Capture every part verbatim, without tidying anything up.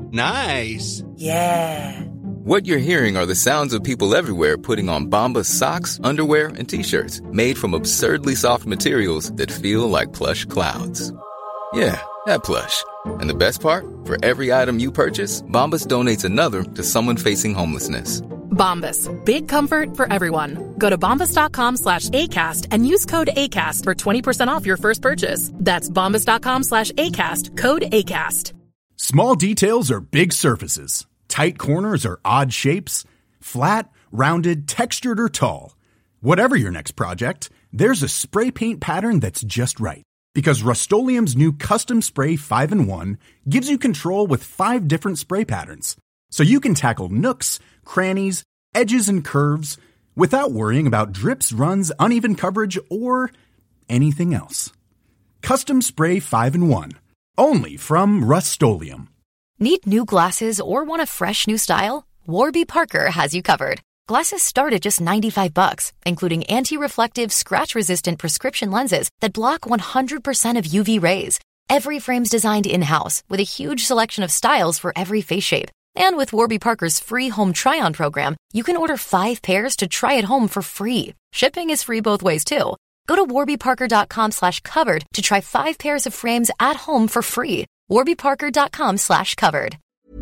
Nice. Yeah. What you're hearing are the sounds of people everywhere putting on Bombas socks, underwear, and T-shirts made from absurdly soft materials that feel like plush clouds. Yeah, that plush. And the best part? For every item you purchase, Bombas donates another to someone facing homelessness. Bombas. Big comfort for everyone. Go to bombas.com slash ACAST and use code ACAST for twenty percent off your first purchase. That's bombas.com slash ACAST. Code ACAST. Small details are big surfaces. Tight corners are odd shapes. Flat, rounded, textured, or tall. Whatever your next project, there's a spray paint pattern that's just right. Because Rust-Oleum's new Custom Spray five in one gives you control with five different spray patterns. So you can tackle nooks, crannies, edges, and curves without worrying about drips, runs, uneven coverage, or anything else. Custom Spray five in one. Only from Rust-Oleum. Need new glasses or want a fresh new style? Warby Parker has you covered. Glasses start at just ninety-five bucks, including anti-reflective, scratch-resistant prescription lenses that block one hundred percent of U V rays. Every frame's designed in-house with a huge selection of styles for every face shape. And with Warby Parker's free home try-on program, you can order five pairs to try at home for free. Shipping is free both ways, too. Go to warbyparker.com slash covered to try five pairs of frames at home for free. warbyparker.com slash covered.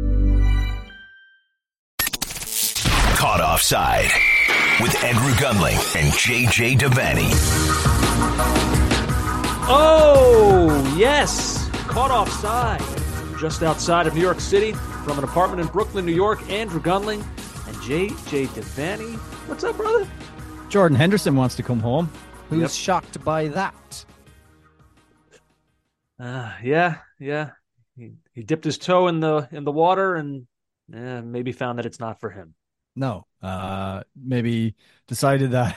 Caught Offside with Andrew Gunling and J J Devaney. Oh, yes. Caught Offside. Just outside of New York City, from an apartment in Brooklyn, New York, Andrew Gunling and J J Devaney. What's up, brother? Jordan Henderson wants to come home. Who's Yep. shocked by that? Uh, yeah, yeah. He, he dipped his toe in the in the water and eh, maybe found that it's not for him. No. Uh, maybe decided that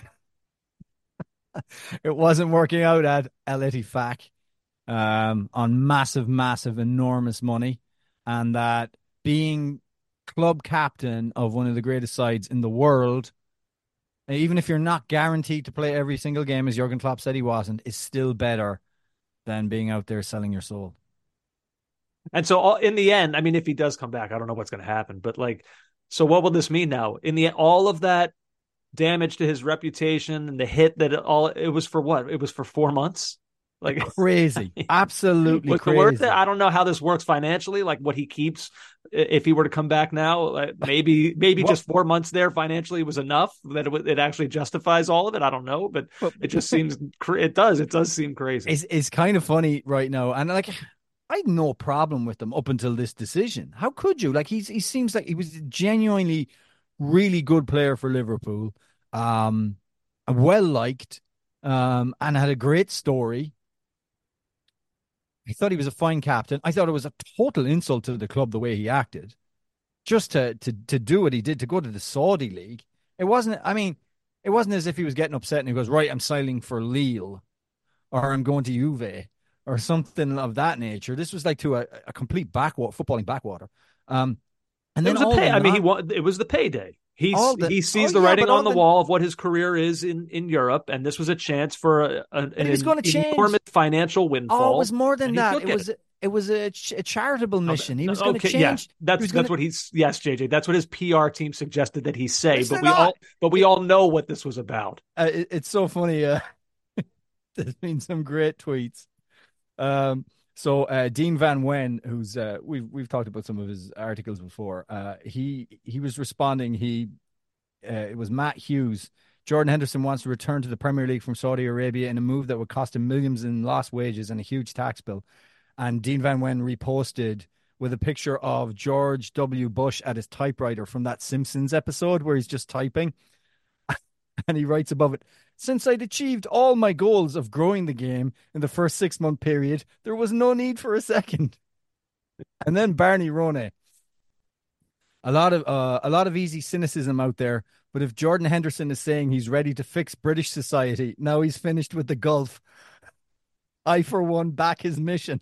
it wasn't working out at Al Ettifaq um, on massive, massive, enormous money, and that being club captain of one of the greatest sides in the world, even if you're not guaranteed to play every single game, as Jurgen Klopp said he wasn't, is still better than being out there selling your soul. And so all, in the end, I mean, if he does come back, I don't know what's going to happen, but like, so what will this mean now? In the all of that damage to his reputation and the hit that it all, it was for what? It was for four months? Like crazy. Absolutely was crazy. Worth it? I don't know how this works financially, like what he keeps if he were to come back now. Like maybe maybe Well, just four months there financially was enough that it, it actually justifies all of it. I don't know, but But- it just seems it does. It does seem crazy. It's, it's kind of funny right now. And like, I had no problem with them up until this decision. How could you? Like, he's, he seems like he was a genuinely really good player for Liverpool. Um, well liked, um, and had a great story. I thought he was a fine captain. I thought it was a total insult to the club the way he acted. Just to to to do what he did, to go to the Saudi league. It wasn't, I mean, it wasn't as if he was getting upset and he goes, right, I'm signing for Lille or I'm going to Juve or something of that nature. This was like to a, a complete backwater, footballing backwater. Um, and It then was a all pay. the I mean, he non- wa- it was the payday. He's, All the- he sees oh, the yeah, writing but all on the, the- wall of what his career is in, in Europe, and this was a chance for a, a, an it was gonna change. enormous financial windfall. Oh, it was more than and he that. took It was it was a, ch- a charitable mission. He was going to Okay, change. yeah, he that's was that's gonna- what he's. Yes, J J, that's what his P R team suggested that he say. Is But it we not? all, but we all know what this was about. Uh, it, it's so funny. Uh, there's been some great tweets. Um, so uh, Dean Van Wen, who's uh, we've we've talked about some of his articles before. Uh, he he was responding. He uh, it was Matt Hughes. Jordan Henderson wants to return to the Premier League from Saudi Arabia in a move that would cost him millions in lost wages and a huge tax bill. And Dean Van Wen reposted with a picture of George W. Bush at his typewriter from that Simpsons episode where he's just typing. And he writes above it, since I'd achieved all my goals of growing the game in the first six-month period, there was no need for a second. And then Barney Ronay. A lot of uh, a lot of easy cynicism out there, but if Jordan Henderson is saying he's ready to fix British society, now he's finished with the Gulf, I, for one, back his mission.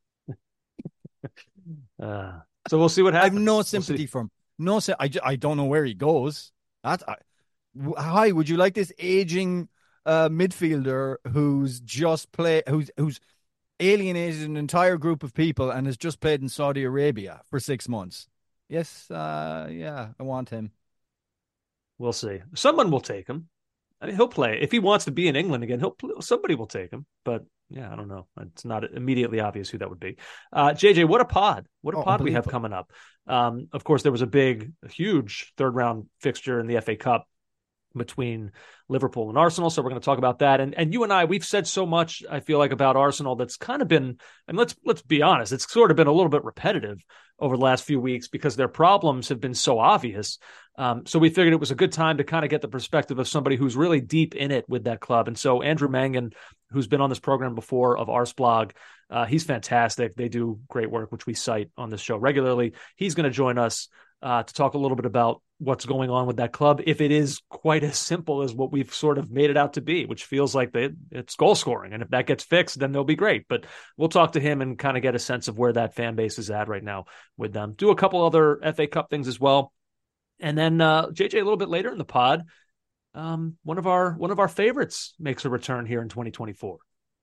Uh, so we'll see what I happens. have no We'll sympathy see. for him. No, sy- I, ju- I don't know where he goes. That, I, w- hi, would you like this aging uh, midfielder who's just play, who's who's alienated an entire group of people and has just played in Saudi Arabia for six months. Yes, uh, yeah, I want him. We'll see. Someone will take him. I mean, he'll play if he wants to be in England again. He'll somebody will take him, but yeah, I don't know. It's not immediately obvious who that would be. Uh, J J, what a pod! What a oh, pod we have coming up. Um, of course, there was a big, huge third round fixture in the F A Cup between Liverpool and Arsenal. So we're going to talk about that. And and you and I, we've said so much, I feel like, about Arsenal that's kind of been, and let's let's be honest, it's sort of been a little bit repetitive over the last few weeks because their problems have been so obvious. Um, so we figured it was a good time to kind of get the perspective of somebody who's really deep in it with that club. And so Andrew Mangan, who's been on this program before of Arsblog, uh, he's fantastic. They do great work, which we cite on this show regularly. He's going to join us uh, to talk a little bit about what's going on with that club, if it is quite as simple as what we've sort of made it out to be, which feels like they, it's goal scoring. And if that gets fixed, then they'll be great. But we'll talk to him and kind of get a sense of where that fan base is at right now with them. Do a couple other F A Cup things as well. And then uh, J J, a little bit later in the pod, um, one of our one of our favorites makes a return here in twenty twenty-four.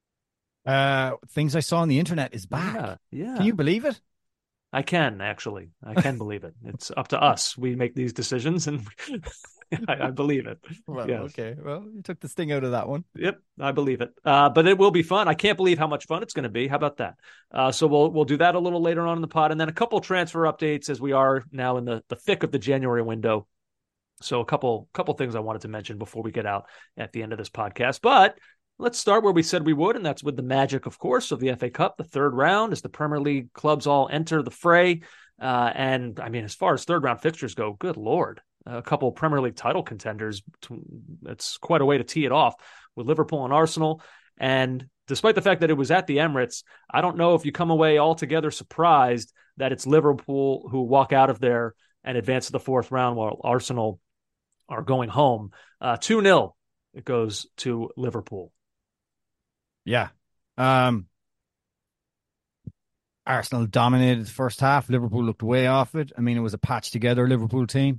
Uh, things I saw on the internet is back. Yeah, yeah. Can you believe it? I can, actually. I can believe it. It's up to us. We make these decisions, and I, I believe it. Well, yes. Okay. Well, you took the sting out of that one. Yep, I believe it. Uh, but it will be fun. I can't believe how much fun it's going to be. How about that? Uh, so we'll we'll do that a little later on in the pod, and then a couple transfer updates as we are now in the, the thick of the January window. So a couple couple things I wanted to mention before we get out at the end of this podcast. But let's start where we said we would, and that's with the magic, of course, of the F A Cup, the third round, as the Premier League clubs all enter the fray. Uh, and, I mean, as far as third-round fixtures go, good Lord, a couple of Premier League title contenders. It's quite a way to tee it off with Liverpool and Arsenal. And despite the fact that it was at the Emirates, I don't know if you come away altogether surprised that it's Liverpool who walk out of there and advance to the fourth round while Arsenal are going home. Uh, two nil, it goes to Liverpool. Yeah. Um, Arsenal dominated the first half. Liverpool looked way off it. I mean, it was a patched together Liverpool team.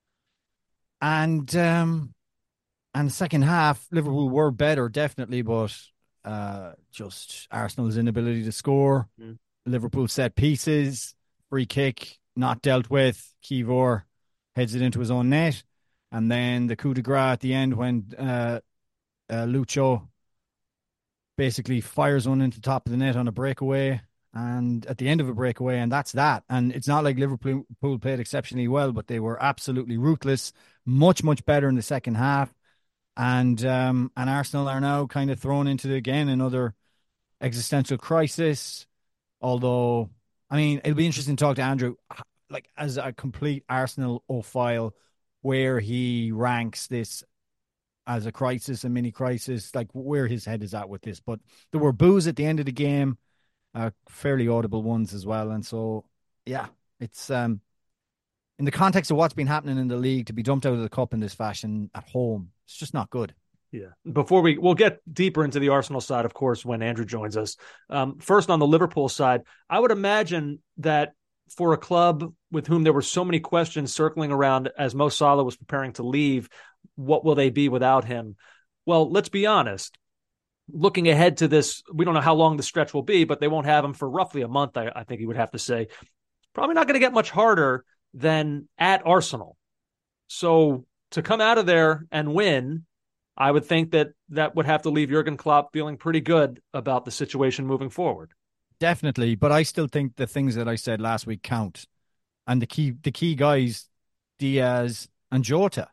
And um, and the second half, Liverpool were better, definitely, but uh, just Arsenal's inability to score. Mm. Liverpool set pieces, free kick, not dealt with. Kivor heads it into his own net. And then the coup de grace at the end when uh, uh, Lucho basically fires one into the top of the net on a breakaway and at the end of a breakaway, and that's that. And it's not like Liverpool played exceptionally well, but they were absolutely ruthless, much, much better in the second half. And um, and Arsenal are now kind of thrown into, again, another existential crisis. Although, I mean, it'll be interesting to talk to Andrew, like, as a complete Arsenal-ophile, where he ranks this as a crisis, a mini crisis, like where his head is at with this. But there were boos at the end of the game, uh, fairly audible ones as well. And so, yeah, it's um, in the context of what's been happening in the league, to be dumped out of the cup in this fashion at home, it's just not good. Yeah. Before we, we'll get deeper into the Arsenal side, of course, when Andrew joins us. Um, first, on the Liverpool side, I would imagine that for a club with whom there were so many questions circling around as Mo Salah was preparing to leave, what will they be without him? Well, let's be honest. Looking ahead to this, we don't know how long the stretch will be, but they won't have him for roughly a month, I, I think he would have to say. Probably not going to get much harder than at Arsenal. So to come out of there and win, I would think that that would have to leave Jurgen Klopp feeling pretty good about the situation moving forward. Definitely, but I still think the things that I said last week count. And the key the key guys, Diaz and Jota.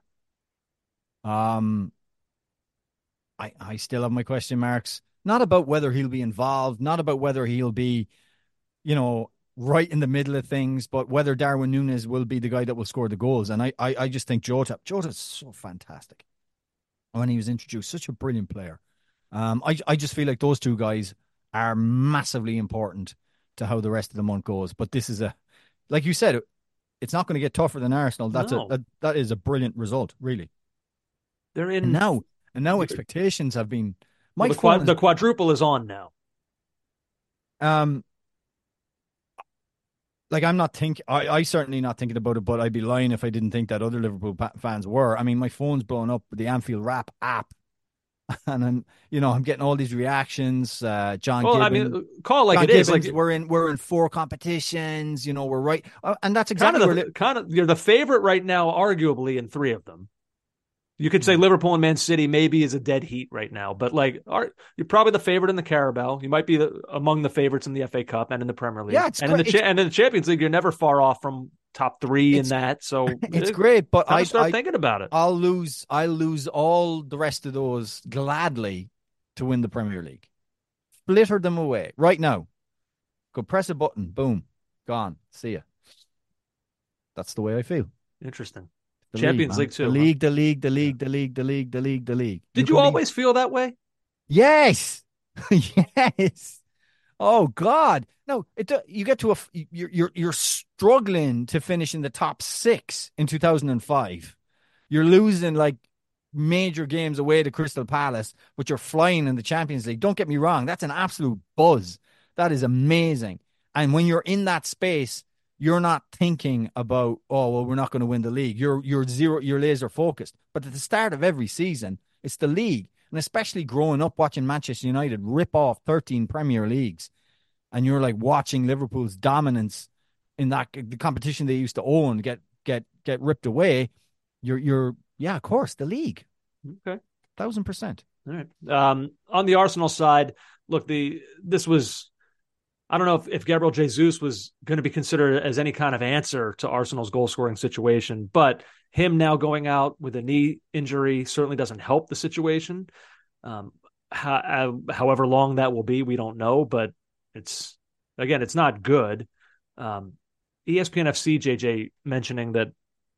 Um, I I still have my question marks. Not about whether he'll be involved, not about whether he'll be, you know, right in the middle of things, but whether Darwin Núñez will be the guy that will score the goals. And I, I, I just think Jota, Jota's so fantastic. When he was introduced, such a brilliant player. Um, I I just feel like those two guys are massively important to how the rest of the month goes. But this is a, like you said, it's not going to get tougher than Arsenal. That's no. a that, that is a brilliant result, really. They're in and now, and now expectations have been. Well, the, quad, is, the quadruple is on now. Um, like I'm not think I I certainly not thinking about it, but I'd be lying if I didn't think that other Liverpool fans were. I mean, my phone's blown up with the Anfield Wrap app and I'm, you know, I'm getting all these reactions. Uh, John Well, I Gibbons, mean, call it like John it is. Gibbons, Like we're in, we're in four competitions. You know, we're right, uh, and that's kind exactly of where the they, kind of you're the favorite right now, arguably in three of them. You could say Liverpool and Man City maybe is a dead heat right now, but like are, you're probably the favorite in the Carabao. You might be the, among the favorites in the F A Cup and in the Premier League. Yeah, it's and in the great. cha- It's- and in the Champions League, you're never far off from top three in It's- that. So it's it- great, but time I to start I- thinking about it. I'll lose, I lose all the rest of those gladly to win the Premier League. Flitter them away right now. Go press a button, boom, gone. See ya. That's the way I feel. Interesting. The Champions league, League too. The huh? league, the league, the league, the league, the league, the league, the league. Did you can be- always feel that way? Yes, yes. Oh God, no! It you get to a you're you're you're struggling to finish in the top six in two thousand five. You're losing like major games away to Crystal Palace, but you're flying in the Champions League. Don't get me wrong; that's an absolute buzz. That is amazing. And when you're in that space, you're not thinking about, oh well, we're not going to win the league. You're you're zero, you're laser focused. But at the start of every season, it's the league. And especially growing up watching Manchester United rip off thirteen Premier Leagues, and you're like watching Liverpool's dominance in that the competition they used to own get get get ripped away. You're you're yeah, of course, the league. Okay, thousand percent. All right. Um, on the Arsenal side, look, the this was. I don't know if, if Gabriel Jesus was going to be considered as any kind of answer to Arsenal's goal scoring situation, but him now going out with a knee injury certainly doesn't help the situation. Um, how, however long that will be, we don't know, but it's, again, it's not good. Um, E S P N F C, J J, mentioning that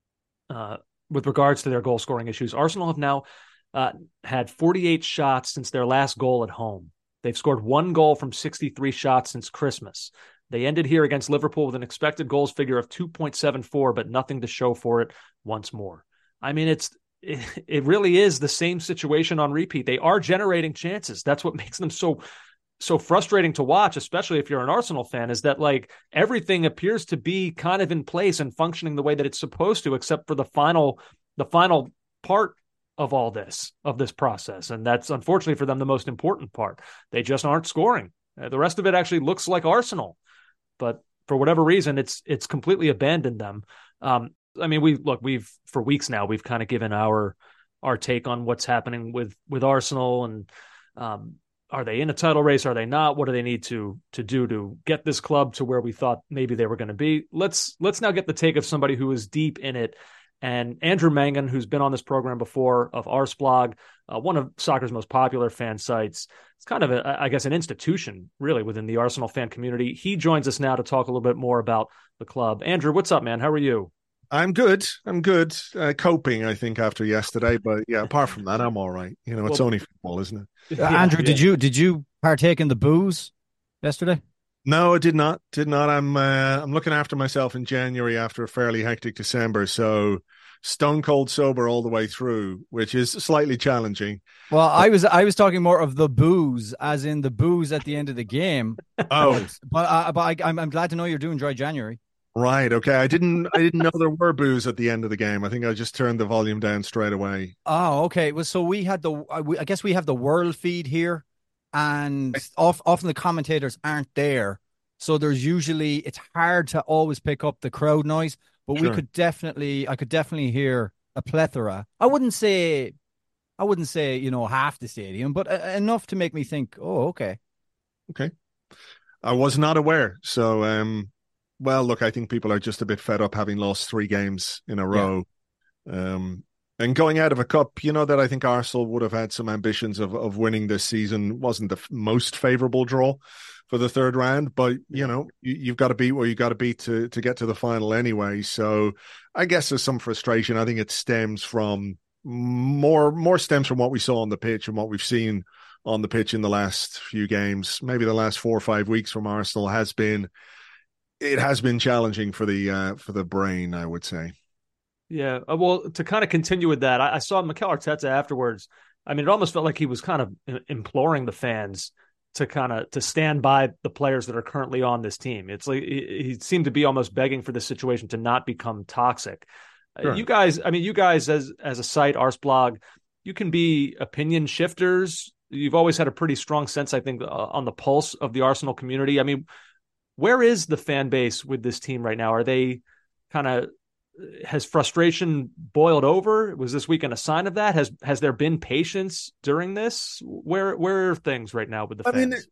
uh, with regards to their goal scoring issues, Arsenal have now uh, had forty-eight shots since their last goal at home. They've scored one goal from sixty-three shots since Christmas. They ended here against Liverpool with an expected goals figure of two point seven four, but nothing to show for it once more. I mean, it's it, it really is the same situation on repeat. They are generating chances. That's what makes them so so frustrating to watch, especially if you're an Arsenal fan, is that like everything appears to be kind of in place and functioning the way that it's supposed to, except for the final the final part of all this, of this process. And that's unfortunately for them the most important part. They just aren't scoring. Uh, the rest of it actually looks like Arsenal, but for whatever reason, it's it's completely abandoned them. Um, I mean, we look, we've for weeks now, we've kind of given our our take on what's happening with with Arsenal, and um, are they in a title race? Are they not? What do they need to to do to get this club to where we thought maybe they were going to be? Let's let's now get the take of somebody who is deep in it. And Andrew Mangan, who's been on this program before, of Arsblog, uh, one of soccer's most popular fan sites. It's kind of, a, I guess, an institution, really, within the Arsenal fan community. He joins us now to talk a little bit more about the club. Andrew, what's up, man? How are you? I'm good. I'm good. Uh, coping, I think, after yesterday. But yeah, apart from that, I'm all right. You know, it's Well, only football, isn't it? Uh, Yeah, Andrew, yeah. did you did you partake in the booze yesterday? No, I did not. Did not. I'm uh, I'm looking after myself in January after a fairly hectic December. So stone cold sober all the way through, which is slightly challenging. Well, I was I was talking more of the booze, as in the booze at the end of the game. Oh, But uh, but I, I'm I'm glad to know you're doing dry January. right. Okay. I didn't I didn't know there were booze at the end of the game. I think I just turned the volume down straight away. Oh, okay. Well, so we had the I we- I guess we have the world feed here, and of, often the commentators aren't there, so there's usually it's hard to always pick up the crowd noise. But we Sure. could definitely I could definitely hear a plethora. I wouldn't say I wouldn't say you know half the stadium, but uh, enough to make me think, oh, okay. I was not aware. So, um, well, look, I think people are just a bit fed up having lost three games in a row. Um, and going out of a cup, you know, that I think Arsenal would have had some ambitions of, of winning this season. Wasn't the f- most favourable draw for the third round, but, you know, you, you've got to beat what you got to beat to, to get to the final anyway. So I guess there's some frustration. I think it stems from more, more stems from what we saw on the pitch and what we've seen on the pitch in the last few games. Maybe the last four or five weeks from Arsenal has been, it has been challenging for the, uh, for the brain, I would say. Yeah, uh, well, to kind of continue with that, I, I saw Mikel Arteta afterwards. I mean, it almost felt like he was kind of i- imploring the fans to kind of to stand by the players that are currently on this team. It's like he, he seemed to be almost begging for this situation to not become toxic. Uh, Sure. You guys, I mean, you guys as as a site, Arsblog, you can be opinion shifters. You've always had a pretty strong sense, I think, uh, on the pulse of the Arsenal community. I mean, where is the fan base with this team right now? Are they kind of, has frustration boiled over? Was this weekend a sign of that? Has has there been patience during this? Where where are things right now with the fans? I mean,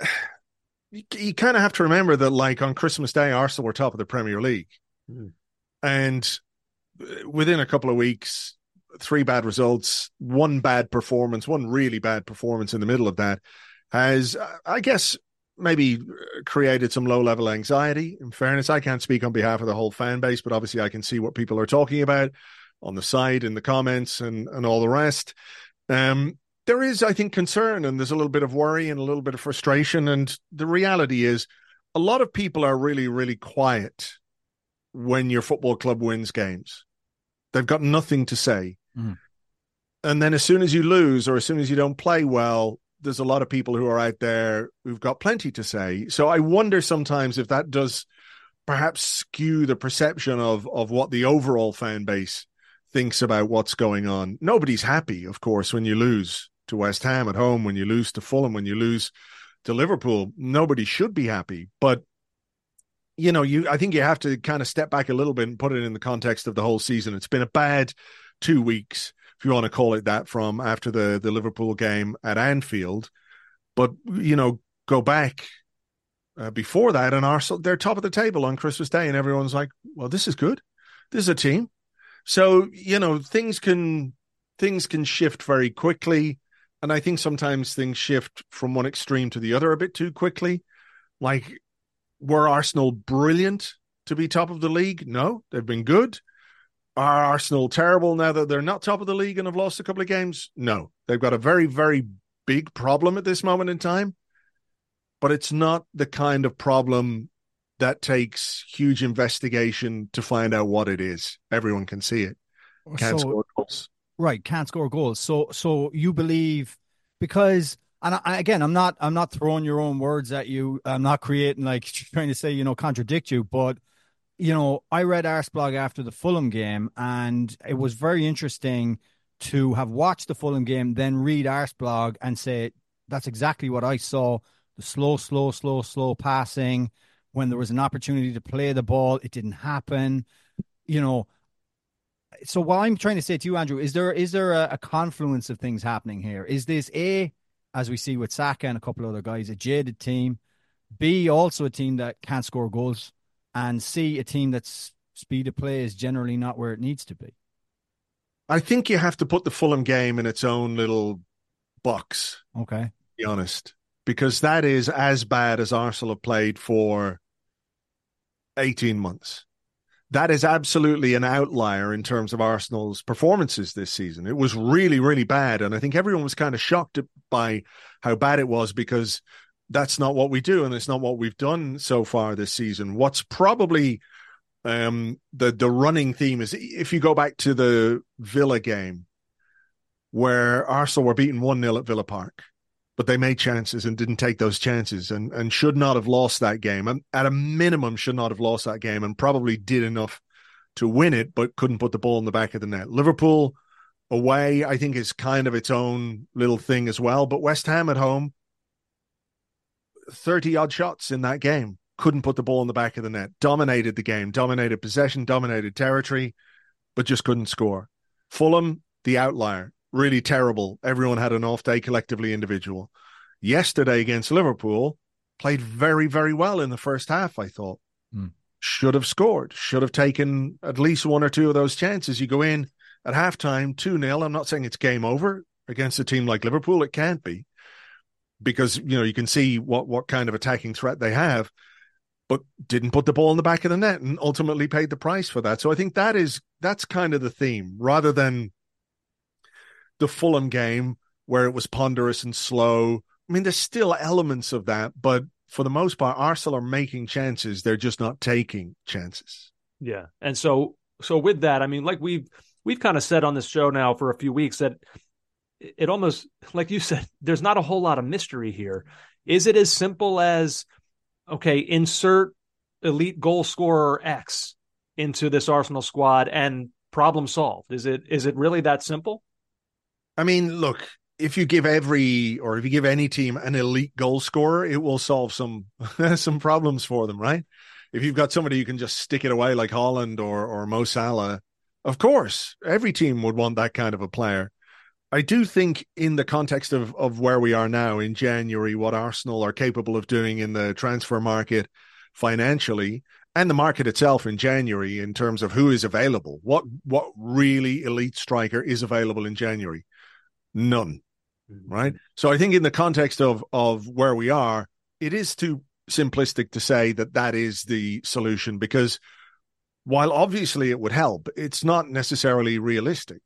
you, you kind of have to remember that, like, on Christmas Day, Arsenal were top of the Premier League. Mm. And within a couple of weeks, three bad results, one bad performance, one really bad performance in the middle of that has, I guess, maybe created some low-level anxiety. In fairness, I can't speak on behalf of the whole fan base, but obviously I can see what people are talking about on the site, in the comments, and, and all the rest. Um, there is, I think, concern, and there's a little bit of worry and a little bit of frustration. And the reality is a lot of people are really, really quiet when your football club wins games. They've got nothing to say. Mm. And then as soon as you lose, or as soon as you don't play well, there's a lot of people who are out there who've got plenty to say. So I wonder sometimes if that does perhaps skew the perception of, of what the overall fan base thinks about what's going on. Nobody's happy, of course, when you lose to West Ham at home, when you lose to Fulham, when you lose to Liverpool. Nobody should be happy. But, you know, you I think you have to kind of step back a little bit and put it in the context of the whole season. It's been a bad two weeks. If you want to call it that, from after the, the Liverpool game at Anfield. But, you know, go back uh, before that, and Arsenal, they're top of the table on Christmas Day, and everyone's like, well, this is good. This is a team. So, you know, things can things can shift very quickly, and I think sometimes things shift from one extreme to the other a bit too quickly. Like, were Arsenal brilliant to be top of the league? No, they've been good. Are Arsenal terrible now that they're not top of the league and have lost a couple of games? No. They've got a very, very big problem at this moment in time, but it's not the kind of problem that takes huge investigation to find out what it is. Everyone can see it. Can't so, score goals. Right, can't score goals. So so you believe, because, and I, again, I'm not I'm not throwing your own words at you. I'm not creating, like, trying to say, you know, contradict you, but you know, I read Arsblog after the Fulham game, and it was very interesting to have watched the Fulham game, then read Arsblog and say, that's exactly what I saw. The slow, slow, slow, slow passing. When there was an opportunity to play the ball, it didn't happen. You know, so what I'm trying to say to you, Andrew, is there is there a, a confluence of things happening here? Is this A, as we see with Saka and a couple of other guys, a jaded team? B, also a team that can't score goals? And C, a team that's speed of play is generally not where it needs to be? I think you have to put the Fulham game in its own little box. Okay. To be honest. Because that is as bad as Arsenal have played for eighteen months. That is absolutely an outlier in terms of Arsenal's performances this season. It was really, really bad. And I think everyone was kind of shocked by how bad it was, because that's not what we do, and it's not what we've done so far this season. What's probably um, the the running theme is, if you go back to the Villa game, where Arsenal were beaten one nil at Villa Park, but they made chances and didn't take those chances, and, and should not have lost that game. And at a minimum, should not have lost that game, and probably did enough to win it, but couldn't put the ball in the back of the net. Liverpool away, I think, is kind of its own little thing as well. But West Ham at home, thirty-odd shots in that game, couldn't put the ball in the back of the net, dominated the game, dominated possession, dominated territory, but just couldn't score. Fulham, the outlier, really terrible. Everyone had an off day, collectively, individual. Yesterday against Liverpool, played very, very well in the first half, I thought. Mm. Should have scored, should have taken at least one or two of those chances. You go in at halftime, two nil. I'm not saying it's game over against a team like Liverpool. It can't be, because, you know, you can see what, what kind of attacking threat they have, but didn't put the ball in the back of the net and ultimately paid the price for that. So I think that is, that's kind of the theme, rather than the Fulham game where it was ponderous and slow. I mean, there's still elements of that, but for the most part, Arsenal are making chances. They're just not taking chances. Yeah. And so, so with that, I mean, like we've, we've kind of said on this show now for a few weeks that it almost, like you said, there's not a whole lot of mystery here. Is it as simple as, okay, insert elite goal scorer X into this Arsenal squad and problem solved? Is it is it really that simple? I mean, look, if you give every or if you give any team an elite goal scorer, it will solve some some problems for them, right? If you've got somebody you can just stick it away like Haaland or or Mo Salah, of course, every team would want that kind of a player. I do think in the context of, of where we are now in January, what Arsenal are capable of doing in the transfer market financially and the market itself in January in terms of who is available, what what really elite striker is available in January? None, right? So I think in the context of of where we are, it is too simplistic to say that that is the solution, because while obviously it would help, it's not necessarily realistic.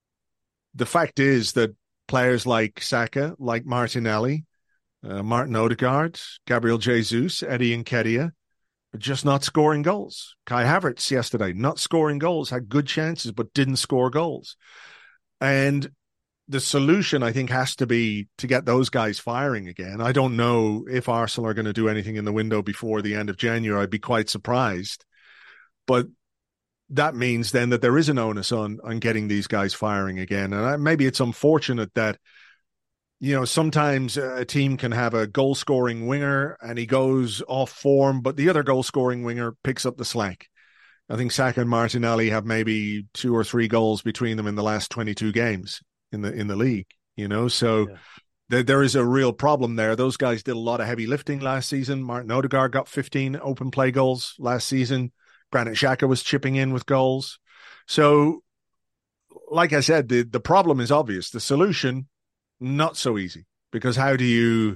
The fact is that players like Saka, like Martinelli, uh, Martin Odegaard, Gabriel Jesus, Eddie Nketiah are just not scoring goals. Kai Havertz yesterday, not scoring goals, had good chances but didn't score goals. And the solution, I think, has to be to get those guys firing again. I don't know if Arsenal are going to do anything in the window before the end of January. I'd be quite surprised. But that means then that there is an onus on on getting these guys firing again. And I, maybe it's unfortunate that, you know, sometimes a team can have a goal-scoring winger and he goes off form, but the other goal-scoring winger picks up the slack. I think Saka and Martinelli have maybe two or three goals between them in the last twenty-two games in the in the league, you know, so yeah. there, there is a real problem there. Those guys did a lot of heavy lifting last season. Martin Odegaard got fifteen open play goals last season. Granit Xhaka was chipping in with goals. So, like I said, the, the problem is obvious. The solution, not so easy, because how do you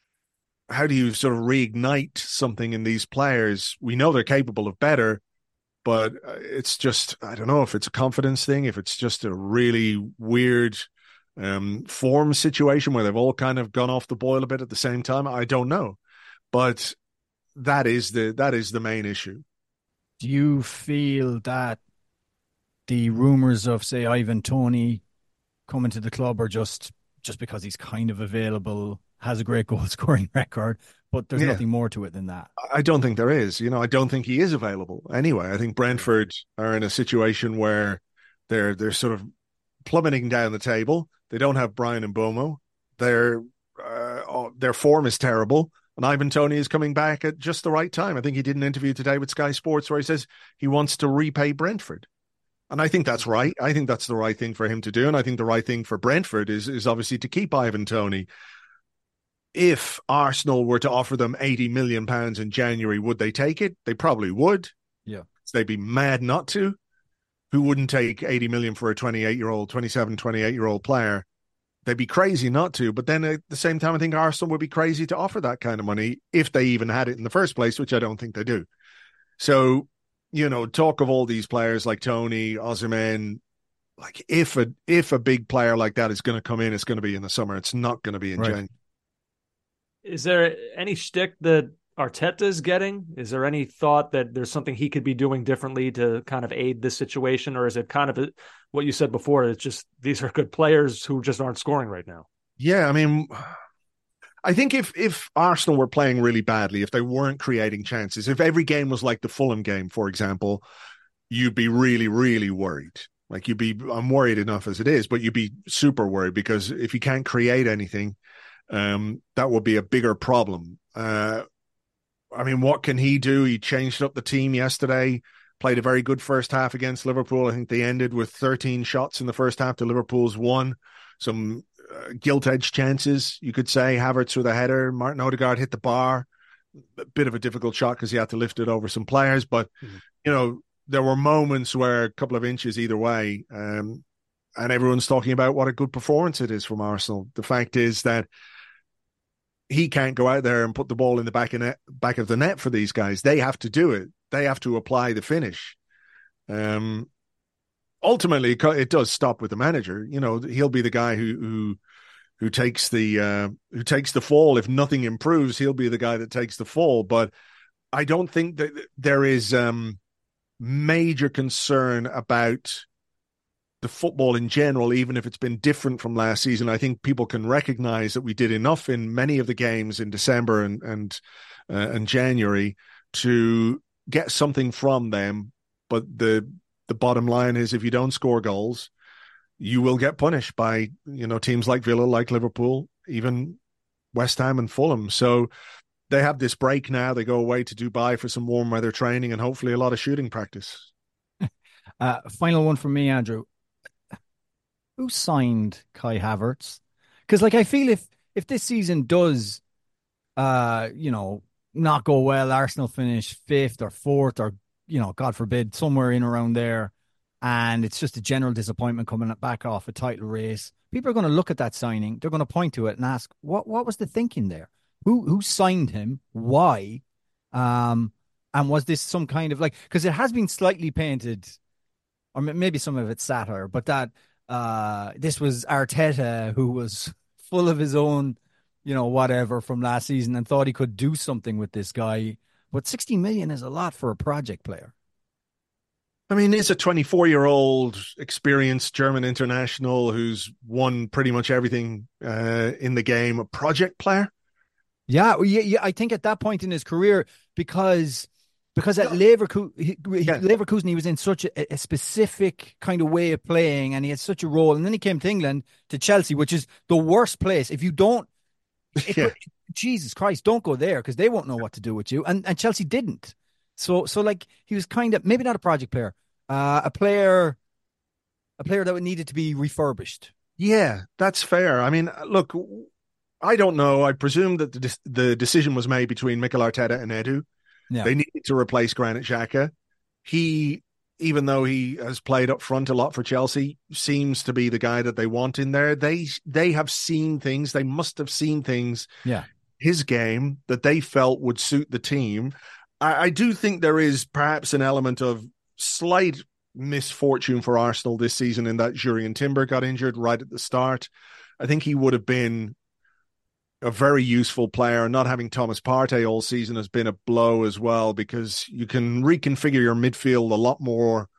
how do you sort of reignite something in these players? We know they're capable of better, but it's just, I don't know if it's a confidence thing, if it's just a really weird um, form situation where they've all kind of gone off the boil a bit at the same time. I don't know. But that is the that is the main issue. Do you feel that the rumors of, say, Ivan Toney coming to the club are just just because he's kind of available, has a great goal scoring record, but there's yeah. nothing more to it than that? I don't think there is. You know, I don't think he is available anyway. I think Brentford are in a situation where they're they're sort of plummeting down the table. They don't have Bryan Mbeumo. Their uh, their form is terrible. And Ivan Toney is coming back at just the right time. I think he did an interview today with Sky Sports where he says he wants to repay Brentford. And I think that's right. I think that's the right thing for him to do. And I think the right thing for Brentford is, is obviously to keep Ivan Toney. If Arsenal were to offer them eighty million pounds in January, would they take it? They probably would. Yeah. They'd be mad not to. Who wouldn't take eighty million for a twenty-eight-year-old, twenty-seven, twenty-eight-year-old player? They'd be crazy not to. But then at the same time, I think Arsenal would be crazy to offer that kind of money if they even had it in the first place, which I don't think they do. So, you know, talk of all these players like Toney, Osimhen, like if a if a big player like that is going to come in, it's going to be in the summer. It's not going to be in right. January. Is there any shtick that Arteta is getting? Is there any thought that there's something he could be doing differently to kind of aid this situation? Or is it kind of what you said before? It's just these are good players who just aren't scoring right now. Yeah, I mean, I think if if Arsenal were playing really badly, if they weren't creating chances, if every game was like the Fulham game, for example, you'd be really, really worried. Like you'd be, I'm worried enough as it is, but you'd be super worried because if you can't create anything, um, that would be a bigger problem. Uh, I mean, what can he do? He changed up the team yesterday, played a very good first half against Liverpool. I think they ended with thirteen shots in the first half to Liverpool's one. Some uh, gilt-edged chances, you could say. Havertz with a header. Martin Odegaard hit the bar. A bit of a difficult shot because he had to lift it over some players. But, mm-hmm. you know, there were moments where a couple of inches either way. Um, and everyone's talking about what a good performance it is from Arsenal. The fact is that he can't go out there and put the ball in the back of, net, back of the net for these guys. They have to do it. They have to apply the finish. Um, ultimately, it does stop with the manager. You know, he'll be the guy who who, who takes the uh, who takes the fall. If nothing improves, he'll be the guy that takes the fall. But I don't think that there is um, major concern about the football in general, even if it's been different from last season. I think people can recognize that we did enough in many of the games in December and and uh, and January to get something from them. But the the bottom line is, if you don't score goals, you will get punished by, you know, teams like Villa, like Liverpool, even West Ham and Fulham. So they have this break now. They go away to Dubai for some warm weather training and hopefully a lot of shooting practice. uh, final one from me, Andrew. Who signed Kai Havertz? Because, like, I feel if if this season does, uh, you know, not go well, Arsenal finish fifth or fourth or, you know, God forbid, somewhere in around there, and it's just a general disappointment coming back off a title race, people are going to look at that signing. They're going to point to it and ask, what what was the thinking there? Who who signed him? Why? Um, and was this some kind of like, because it has been slightly painted, or maybe some of it's satire, but that uh, this was Arteta who was full of his own, you know, whatever from last season and thought he could do something with this guy. But sixty million is a lot for a project player. I mean, he's a twenty-four-year-old experienced German international who's won pretty much everything uh, in the game, a project player. Yeah, yeah, yeah, I think at that point in his career, because because at Leverkusen, he, yeah. Leverkusen, he was in such a, a specific kind of way of playing, and he had such a role. And then he came to England, to Chelsea, which is the worst place. If you don't, it, yeah. Jesus Christ, don't go there because they won't know what to do with you. And and Chelsea didn't. So so like he was kind of maybe not a project player, uh, a player, a player that needed to be refurbished. Yeah, that's fair. I mean, look. I don't know. I presume that the, the decision was made between Mikel Arteta and Edu. Yeah. They needed to replace Granit Xhaka. He, even though he has played up front a lot for Chelsea, seems to be the guy that they want in there. They they have seen things. They must have seen things. Yeah, his game that they felt would suit the team. I, I do think there is perhaps an element of slight misfortune for Arsenal this season in that Jurrien Timber got injured right at the start. I think he would have been a very useful player. Not having Thomas Partey all season has been a blow as well, because you can reconfigure your midfield a lot more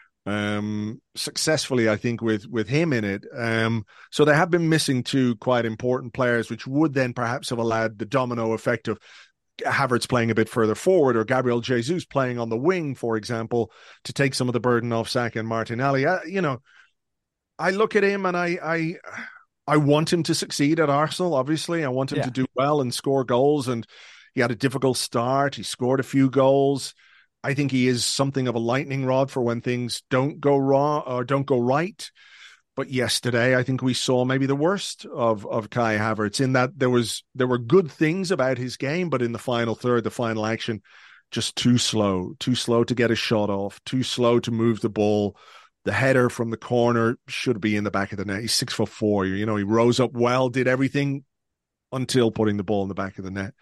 um, successfully, I think, with, with him in it. Um, so they have been missing two quite important players, which would then perhaps have allowed the domino effect of Havertz playing a bit further forward or Gabriel Jesus playing on the wing, for example, to take some of the burden off Saka and Martinelli. I, you know, I look at him and I... I I want him to succeed at Arsenal, obviously. I want him yeah. to do well and score goals. And he had a difficult start. He scored a few goals. I think he is something of a lightning rod for when things don't go wrong or don't go right. But yesterday, I think we saw maybe the worst of, of Kai Havertz, in that there was there were good things about his game, but in the final third, the final action, just too slow, too slow to get a shot off, too slow to move the ball. The header from the corner should be in the back of the net. He's six foot four. You know, he rose up well, did everything until putting the ball in the back of the net.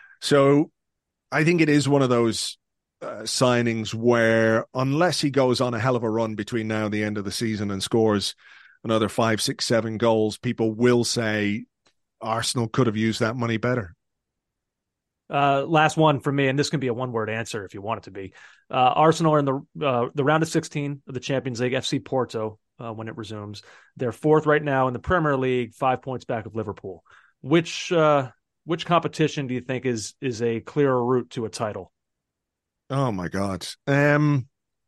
So I think it is one of those uh, signings where, unless he goes on a hell of a run between now and the end of the season and scores another five, six, seven goals, people will say Arsenal could have used that money better. Uh, last one for me, and this can be a one-word answer if you want it to be. Uh, Arsenal are in the uh, the round of sixteen of the Champions League. F C Porto, uh, when it resumes, they're fourth right now in the Premier League, five points back of Liverpool. Which uh, which competition do you think is is a clearer route to a title? Oh my God! Um,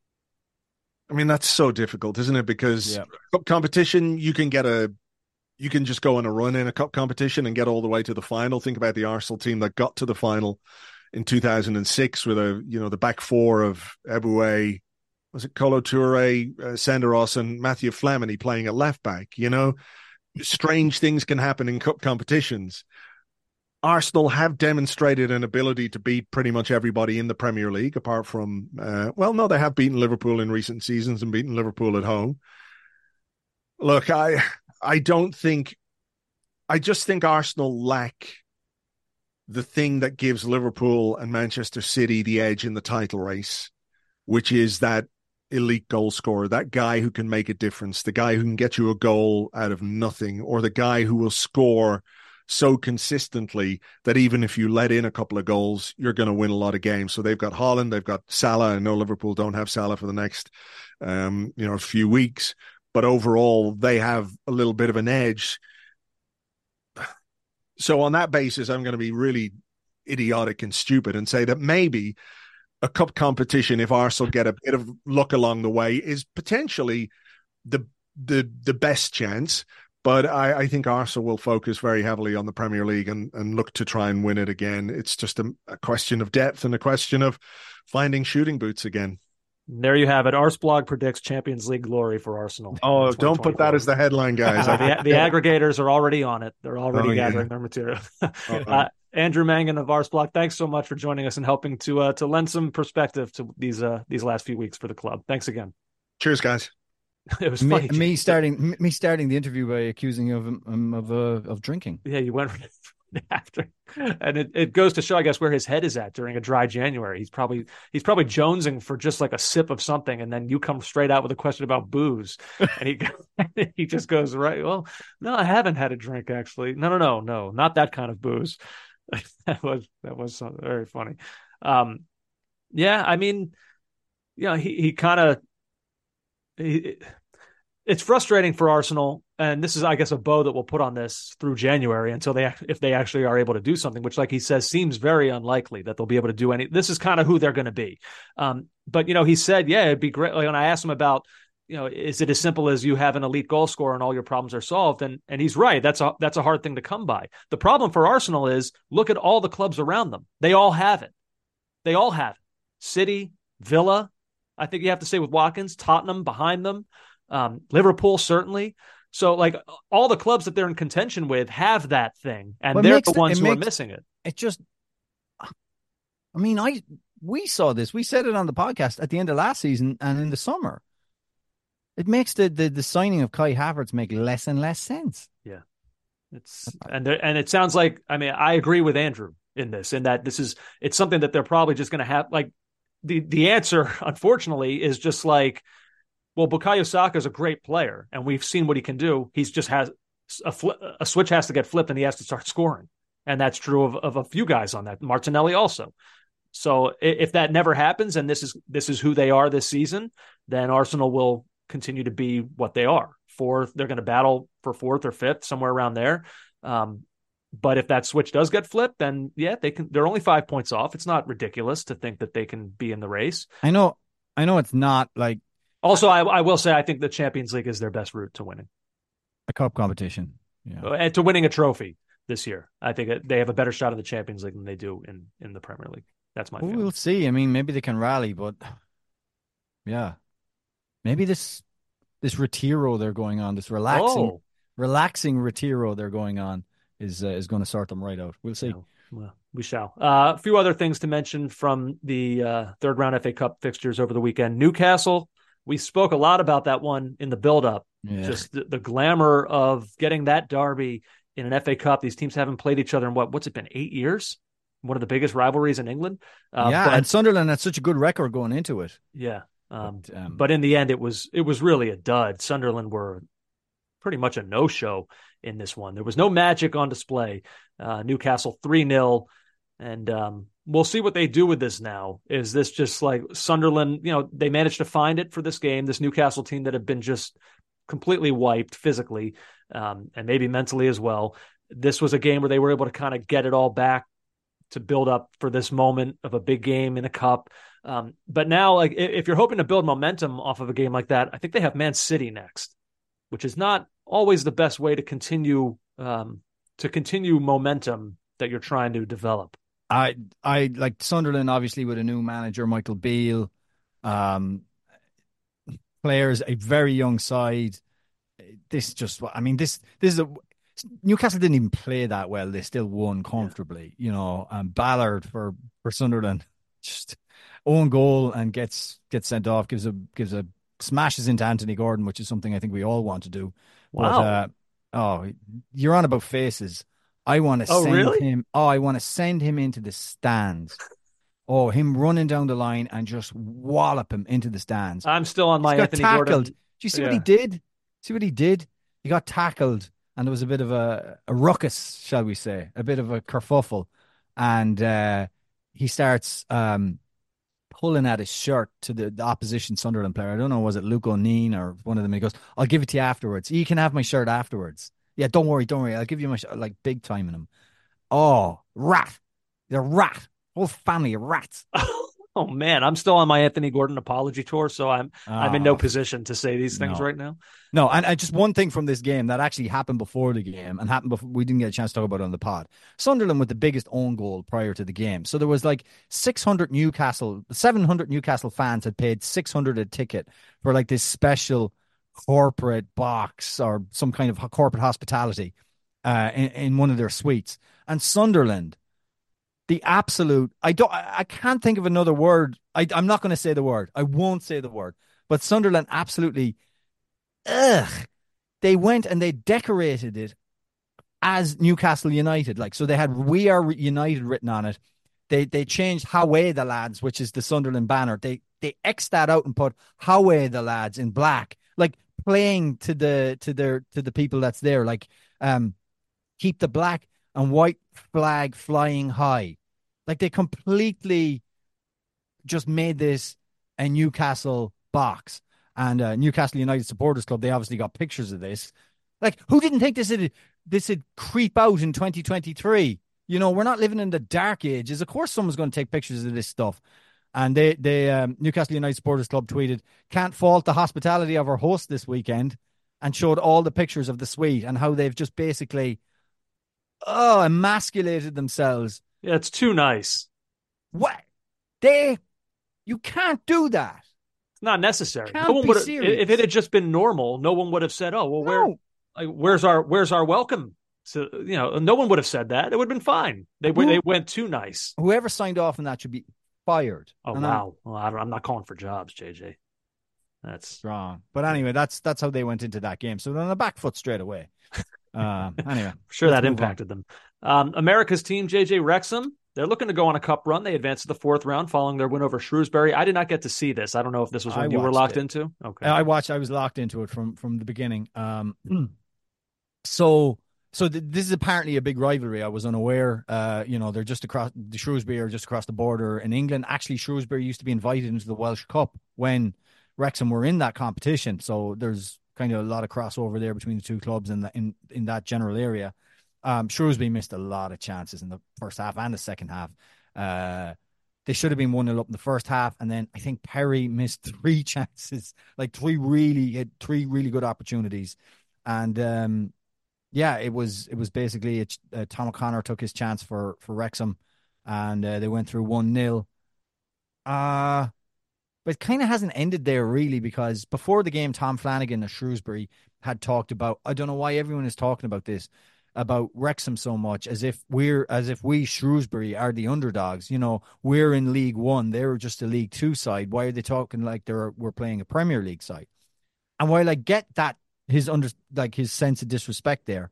I mean, that's so difficult, isn't it? Because yeah. cup competition, you can get a. You can just go on a run in a cup competition and get all the way to the final. Think about the Arsenal team that got to the final in two thousand six with a, you know, the back four of Eboué, was it Kolo Touré, uh, Senderos, and Matthew Flamini playing at left back. You know, strange things can happen in cup competitions. Arsenal have demonstrated an ability to beat pretty much everybody in the Premier League, apart from, uh, well, no, they have beaten Liverpool in recent seasons and beaten Liverpool at home. Look, I... I don't think, I just think Arsenal lack the thing that gives Liverpool and Manchester City the edge in the title race, which is that elite goal scorer, that guy who can make a difference, the guy who can get you a goal out of nothing, or the guy who will score so consistently that even if you let in a couple of goals, you're going to win a lot of games. So they've got Haaland, they've got Salah. I know Liverpool don't have Salah for the next, um, you know, few weeks. But overall, they have a little bit of an edge. So on that basis, I'm going to be really idiotic and stupid and say that maybe a cup competition, if Arsenal get a bit of luck along the way, is potentially the the the best chance. But I, I think Arsenal will focus very heavily on the Premier League and, and look to try and win it again. It's just a, a question of depth and a question of finding shooting boots again. There you have it. Arsblog predicts Champions League glory for Arsenal. Oh, don't put that as the headline, guys. the, the aggregators are already on it. They're already oh, gathering yeah. their material. uh, Andrew Mangan of Arsblog, thanks so much for joining us and helping to uh, to lend some perspective to these uh, these last few weeks for the club. Thanks again. Cheers, guys. It was me, funny. me starting me starting the interview by accusing him of um, of uh, of drinking. Yeah, you went after, and it, it goes to show, I guess, where his head is at during a dry January. He's probably he's probably jonesing for just like a sip of something, and then you come straight out with a question about booze, and he he just goes right. Well, no, I haven't had a drink actually. No, no, no, no, not that kind of booze. that was that was very funny. Um, yeah, I mean, you know, he he kind of. It's frustrating for Arsenal, and this is, I guess, a bow that we'll put on this through January until they, if they actually are able to do something, which, like he says, seems very unlikely that they'll be able to do any. This is kind of who they're going to be. Um, but you know, he said, "Yeah, it'd be great." Like, when I asked him about, you know, is it as simple as you have an elite goal scorer and all your problems are solved? And and he's right. That's a that's a hard thing to come by. The problem for Arsenal is look at all the clubs around them. They all have it. They all have it. City, Villa. I think you have to say with Watkins, Tottenham behind them, um, Liverpool certainly. So, like, all the clubs that they're in contention with have that thing, and well, they're makes, the ones who makes, are missing it. It just, I mean, I we saw this. We said it on the podcast at the end of last season and in the summer. It makes the the, the signing of Kai Havertz make less and less sense. Yeah, it's and there, and it sounds like, I mean, I agree with Andrew in this, in that this is it's something that they're probably just going to have like. The the answer, unfortunately, is just like, well, Bukayo Saka is a great player, and we've seen what he can do. He's just has a, fl- a switch has to get flipped, and he has to start scoring. And that's true of, of a few guys on that. Martinelli also. So if that never happens, and this is this is who they are this season, then Arsenal will continue to be what they are. Fourth, they're going to battle for fourth or fifth, somewhere around there. Um, But if that switch does get flipped, then yeah, they can. They're only five points off. It's not ridiculous to think that they can be in the race. I know, I know, it's not like. Also, I, I will say I think the Champions League is their best route to winning a cup competition, yeah, and to winning a trophy this year. I think they have a better shot of the Champions League than they do in, in the Premier League. That's my. Well, feeling. We'll see. I mean, maybe they can rally, but yeah, maybe this this retiro they're going on, this relaxing, oh. relaxing retiro they're going on. is uh, is going to sort them right out. We'll see. Yeah, well, we shall. Uh, a few other things to mention from the uh, third round F A Cup fixtures over the weekend. Newcastle, we spoke a lot about that one in the build-up. Yeah. Just the, the glamour of getting that derby in an F A Cup. These teams haven't played each other in what, what's it been, eight years? One of the biggest rivalries in England. Uh, yeah, but, and Sunderland had such a good record going into it. Yeah. Um, but, um, but in the end, it was it was really a dud. Sunderland were pretty much a no-show in this one. There was no magic on display. Uh, Newcastle three nil, and um, we'll see what they do with this now. Is this just like Sunderland, you know, they managed to find it for this game, this Newcastle team that had been just completely wiped physically um, and maybe mentally as well. This was a game where they were able to kind of get it all back to build up for this moment of a big game in a cup. Um, but now, like, if you're hoping to build momentum off of a game like that, I think they have Man City next, which is not always the best way to continue um, to continue momentum that you're trying to develop. I I like Sunderland, obviously, with a new manager, Michael Beale, um, players, a very young side. This just, I mean, this this is a Newcastle didn't even play that well. They still won comfortably, yeah. you know. Um, Ballard for for Sunderland, just own goal and gets gets sent off. Gives a gives a smashes into Anthony Gordon, which is something I think we all want to do. Wow. But, uh, oh, you're on about faces. I want to oh, send really? him. Oh, I want to send him into the stands. Oh, him running down the line and just wallop him into the stands. I'm still on my He's got Anthony tackled. Gordon. Do you see yeah. what he did? See what he did? He got tackled, and there was a bit of a, a ruckus, shall we say, a bit of a kerfuffle, and uh, he starts um, pulling at his shirt to the, the opposition Sunderland player. I don't know, was it Luke O'Neill or one of them? He goes, "I'll give it to you afterwards. You can have my shirt afterwards." Yeah, don't worry, don't worry. I'll give you my shirt. Like, big time in him. Oh, rat! They're rat. Whole family of rats. Oh man, I'm still on my Anthony Gordon apology tour, so I'm oh, I'm in no position to say these things no. right now. No, and, and just one thing from this game that actually happened before the game and happened before we didn't get a chance to talk about it on the pod. Sunderland with the biggest own goal prior to the game. So there was like six hundred Newcastle, seven hundred Newcastle fans had paid six hundred a ticket for like this special corporate box or some kind of corporate hospitality uh, in, in one of their suites. And Sunderland, the absolute, I don't, I can't think of another word. I, I'm not going to say the word. I won't say the word. But Sunderland absolutely, ugh, they went and they decorated it as Newcastle United. Like, so they had "We Are United" written on it. They they changed "Howay the Lads," which is the Sunderland banner. They they X'd that out and put "Howay the Lads" in black, like playing to the to their to the people that's there. Like, um, keep the black and white flag flying high. Like they completely just made this a Newcastle box. And uh, Newcastle United Supporters Club, they obviously got pictures of this. Like, who didn't think this would this would creep out in twenty twenty-three? You know, we're not living in the dark ages. Of course, someone's going to take pictures of this stuff. And they, they um, Newcastle United Supporters Club tweeted, "Can't fault the hospitality of our host this weekend," and showed all the pictures of the suite and how they've just basically, oh, emasculated themselves. Yeah, it's too nice. What? They, you can't do that. Not necessary. Can't no one be would serious. If it had just been normal, no one would have said, "Oh, well, where, No. like, where's our, where's our welcome?" So, you know, no one would have said that. It would have been fine. They Who, they went too nice. Whoever signed off on that should be fired. Oh and wow! I'm, well, I don't, I'm not calling for jobs, J J. That's wrong. But anyway, that's that's how they went into that game. So they're on the back foot straight away. Um, anyway, I'm sure that impacted on. them. Um, America's team, J J Wrexham. They're looking to go on a cup run. They advanced to the fourth round following their win over Shrewsbury. I did not get to see this. I don't know if this was when I you were locked it. into. Okay, I watched. I was locked into it from from the beginning. Um, so so th- this is apparently a big rivalry. I was unaware. Uh, you know, they're just across the Shrewsbury are just across the border in England. Actually, Shrewsbury used to be invited into the Welsh Cup when Wrexham were in that competition. So there's kind of a lot of crossover there between the two clubs in the, in in that general area. Um, Shrewsbury missed a lot of chances in the first half and the second half. Uh, they should have been one nil up in the first half, and then I think Perry missed three chances, like three really had three really good opportunities, and um, yeah, it was it was basically a, uh, Tom O'Connor took his chance for for Wrexham, and uh, they went through one nil. Uh But it kind of hasn't ended there, really, because before the game, Tom Flanagan of Shrewsbury had talked about, I don't know why everyone is talking about this, about Wrexham so much, as if we're, as if we, Shrewsbury, are the underdogs. You know, we're in League One. They're just a League Two side. Why are they talking like they're we're playing a Premier League side? And while I get that, his under, like his sense of disrespect there,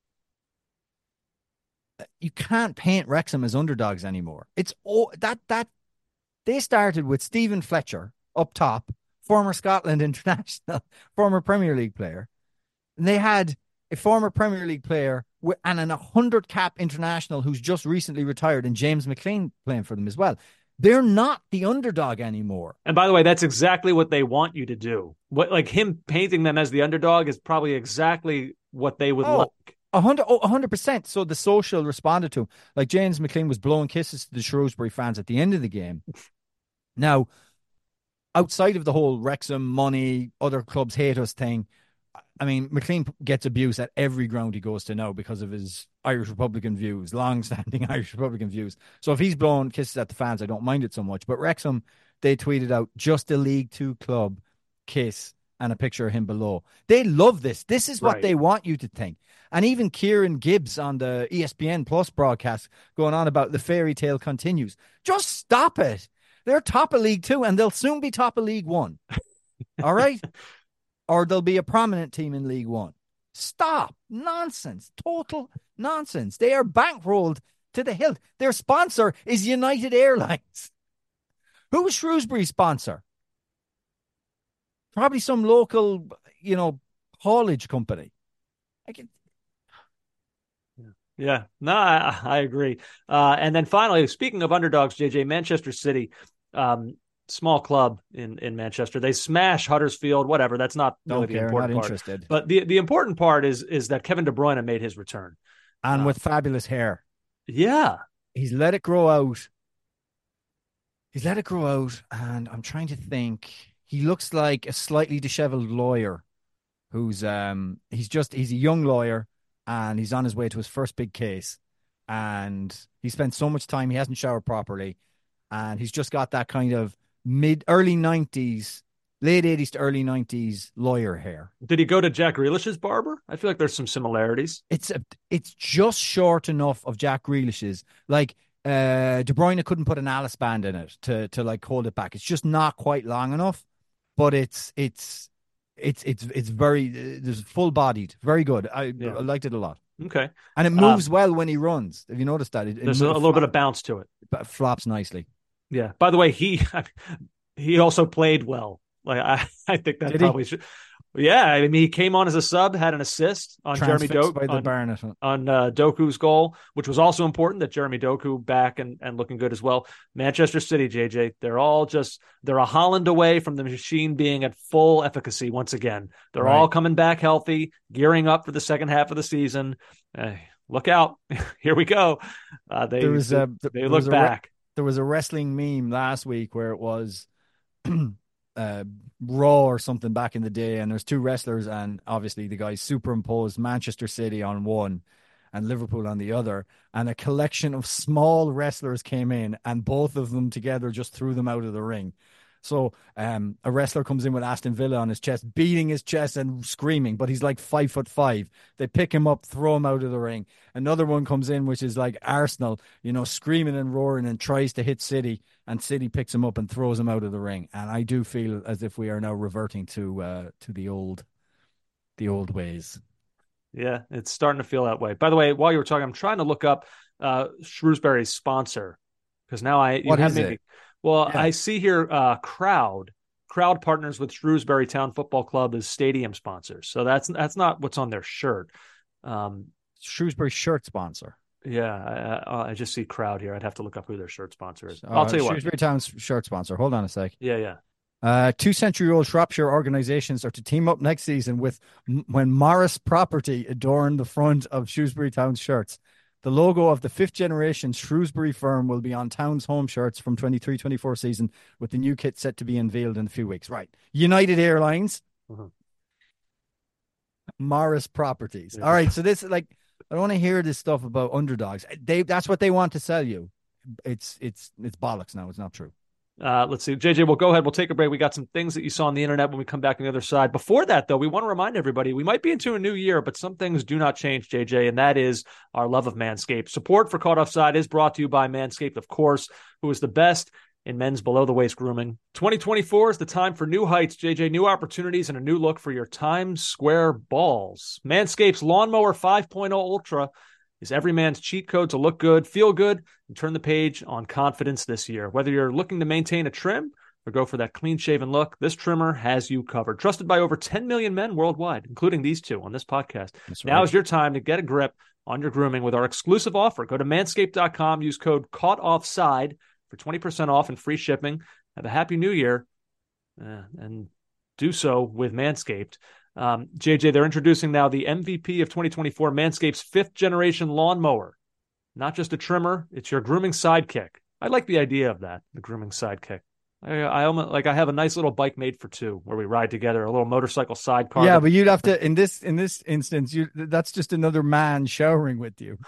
you can't paint Wrexham as underdogs anymore. It's oh, that, that, They started with Stephen Fletcher up top, former Scotland international, former Premier League player. And they had a former Premier League player and an one hundred cap international who's just recently retired, and James McLean playing for them as well. They're not the underdog anymore. And by the way, that's exactly what they want you to do. What, like him painting them as the underdog is probably exactly what they would oh, like. A hundred, oh, a hundred percent. So the social responded to him. Like James McLean was blowing kisses to the Shrewsbury fans at the end of the game. Now, outside of the whole Wrexham, money, other clubs hate us thing, I mean, McLean gets abuse at every ground he goes to now because of his Irish Republican views, long-standing Irish Republican views. So if he's blowing kisses at the fans, I don't mind it so much. But Wrexham, they tweeted out just a League Two club kiss and a picture of him below. They love this. This is what Right. they want you to think. And even Kieran Gibbs on the E S P N Plus broadcast going on about the fairy tale continues. Just stop it. They're top of League Two, and they'll soon be top of League One. All right? Or there'll be a prominent team in League One. Stop. Nonsense. Total nonsense. They are bankrolled to the hilt. Their sponsor is United Airlines. Who's Shrewsbury's sponsor? Probably some local, you know, haulage company. I can... Yeah, no, I, I agree. Uh, and then finally, speaking of underdogs, J J, Manchester City, um, small club in, in Manchester, they smash Huddersfield, whatever. That's not really Don't the care, important not part. interested. But the, the important part is is that Kevin De Bruyne made his return. And uh, with fabulous hair. Yeah. He's let it grow out. He's let it grow out, and I'm trying to think. He looks like a slightly disheveled lawyer who's um he's just he's a young lawyer and he's on his way to his first big case. And he spent so much time, he hasn't showered properly, and he's just got that kind of mid early nineties, late eighties to early nineties lawyer hair. Did he go to Jack Grealish's barber? I feel like there's some similarities. It's a, it's just short enough of Jack Grealish's. Like uh, De Bruyne couldn't put an Alice band in it to to like hold it back. It's just not quite long enough, but it's it's it's it's it's very there's full bodied, very good. I, Yeah. I liked it a lot. Okay. And it moves Um, well when he runs. Have you noticed that? It, it There's a, a moves- little bit of bounce to it. but flops nicely. Yeah. By the way, he he also played well. Like I, I think that Did he? probably should. Yeah, I mean, he came on as a sub, had an assist on Jeremy Transfixed Doku by the on, Barnett. on uh, Doku's goal, which was also important. That Jeremy Doku back and, and looking good as well. Manchester City, J J, they're all just they're a Holland away from the machine being at full efficacy once again. They're Right. all coming back healthy, gearing up for the second half of the season. Uh, look out! Here we go. Uh, they There was they, a they there look was a re- back. there was a wrestling meme last week where it was uh, Raw or something back in the day, and there's two wrestlers, and obviously the guys superimposed Manchester City on one and Liverpool on the other, and a collection of small wrestlers came in, and both of them together just threw them out of the ring. So um, a wrestler comes in with Aston Villa on his chest, beating his chest and screaming, but he's like five foot five. They pick him up, throw him out of the ring. Another one comes in, which is like Arsenal, you know, screaming and roaring and tries to hit City, and City picks him up and throws him out of the ring. And I do feel as if we are now reverting to uh, to the old, the old ways. Yeah, it's starting to feel that way. By the way, while you were talking, I'm trying to look up uh, Shrewsbury's sponsor because now I you What have is me- it? Well, Yeah. I see here uh, Crowd. Crowd partners with Shrewsbury Town Football Club as stadium sponsors. So that's that's not what's on their shirt. Um, Shrewsbury shirt sponsor. yeah, I, I, I just see Crowd here. I'd have to look up who their shirt sponsor is. Uh, I'll tell you what. Shrewsbury Town's shirt sponsor. Hold on a sec. Yeah, yeah. Uh, two century-old Shropshire organisations are to team up next season with m- when Morris Property adorn the front of Shrewsbury Town's shirts. The logo of the fifth-generation Shrewsbury firm will be on Town's home shirts from twenty-three twenty-four season, with the new kit set to be unveiled in a few weeks. Right. United Airlines. Mhm. Morris Properties. Yeah. All right, so this, like, I don't want to hear this stuff about underdogs. They That's what they want to sell you. It's, it's, it's bollocks now. It's not true. Uh, let's see. J J, we'll go ahead. We'll take a break. We got some things that you saw on the internet when we come back on the other side. Before that, though, we want to remind everybody we might be into a new year, but some things do not change, J J, and that is our love of Manscaped. Support for Caught Offside is brought to you by Manscaped, of course, who is the best in men's below-the-waist grooming. twenty twenty-four is the time for new heights, J J, new opportunities, and a new look for your Times Square balls. Manscaped's Lawnmower five point oh Ultra is every man's cheat code to look good, feel good, and turn the page on confidence this year. Whether you're looking to maintain a trim or go for that clean-shaven look, this trimmer has you covered. Trusted by over ten million men worldwide, including these two on this podcast. That's Now right. is your time to get a grip on your grooming with our exclusive offer. Go to manscaped dot com, use code CAUGHTOFFSIDE for twenty percent off and free shipping. Have a happy new year, uh, and do so with Manscaped. Um, J J, they're introducing now the M V P of twenty twenty-four, Manscaped's fifth generation lawnmower. Not just a trimmer, it's your grooming sidekick. I like the idea of that, the grooming sidekick. I, I almost like I have a nice little bike made for two where we ride together, a little motorcycle sidecar. Yeah, that- but you'd have to in this in this instance. You that's just another man showering with you.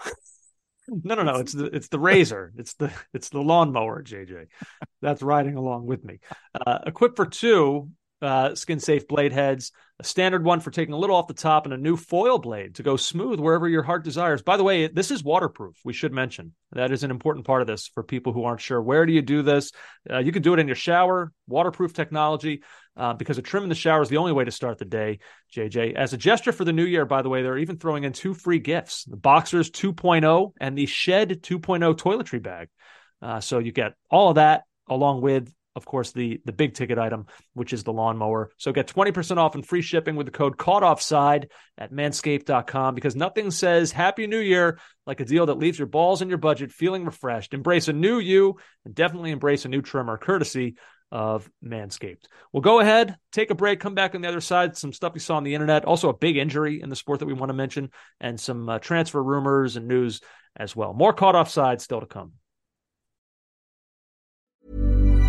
No, no, no. It's the it's the razor. It's the it's the lawnmower, J J. That's riding along with me. Uh, equipped for two uh, skin safe blade heads, a standard one for taking a little off the top, and a new foil blade to go smooth wherever your heart desires. By the way, this is waterproof. We should mention that is an important part of this for people who aren't sure. Where do you do this? Uh, you can do it in your shower. Waterproof technology. Uh, because a trim in the shower is the only way to start the day, J J. As a gesture for the new year, by the way, they're even throwing in two free gifts, the Boxers two point oh and the Shed two point oh toiletry bag. Uh, so you get all of that along with, of course, the, the big ticket item, which is the lawnmower. So get twenty percent off and free shipping with the code CAUGHTOFFSIDE at manscaped dot com, because nothing says Happy New Year like a deal that leaves your balls in your budget feeling refreshed. Embrace a new you, and definitely embrace a new trimmer, courtesy of Manscaped. We'll go ahead, take a break, come back on the other side, some stuff we saw on the internet, also a big injury in the sport that we want to mention, and some uh, transfer rumors and news as well. More Caught Offside still to come.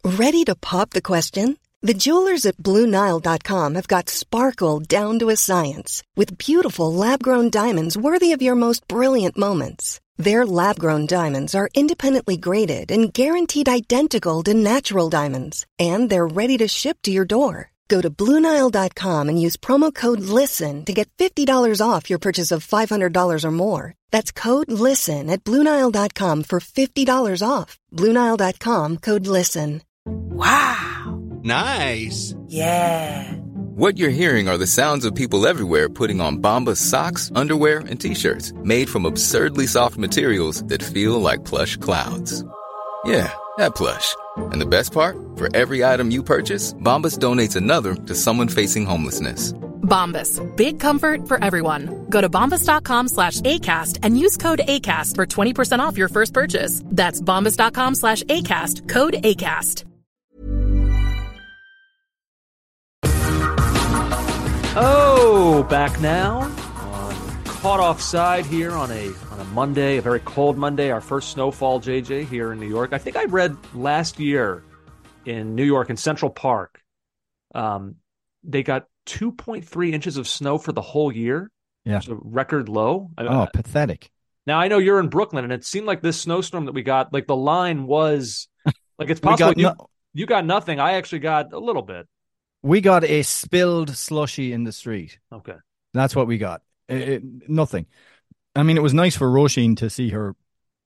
Ready to pop the question? The jewelers at Blue Nile dot com have got sparkle down to a science with beautiful lab-grown diamonds worthy of your most brilliant moments. Their lab-grown diamonds are independently graded and guaranteed identical to natural diamonds, and they're ready to ship to your door. Go to Blue Nile dot com and use promo code LISTEN to get fifty dollars off your purchase of five hundred dollars or more. That's code LISTEN at Blue Nile dot com for fifty dollars off. Blue Nile dot com, code LISTEN. Wow. Nice. Yeah. What you're hearing are the sounds of people everywhere putting on Bombas socks, underwear, and T-shirts made from absurdly soft materials that feel like plush clouds. Yeah, that plush. And the best part? For every item you purchase, Bombas donates another to someone facing homelessness. Bombas. Big comfort for everyone. Go to bombas.com slash ACAST and use code ACAST for twenty percent off your first purchase. That's bombas.com slash ACAST. Code ACAST. Oh, back now on Caught Offside here on a on a Monday, a very cold Monday, our first snowfall, J J, here in New York. I think I read last year in New York in Central Park, um, they got two point three inches of snow for the whole year. Yeah. So record low. Oh, uh, pathetic. Now, I know you're in Brooklyn, and it seemed like this snowstorm that we got, like the line was, like it's possible got you, no- you got nothing. I actually got a little bit. We got a spilled slushy in the street. Okay. That's what we got. It, it, nothing. I mean, it was nice for Roisin to see her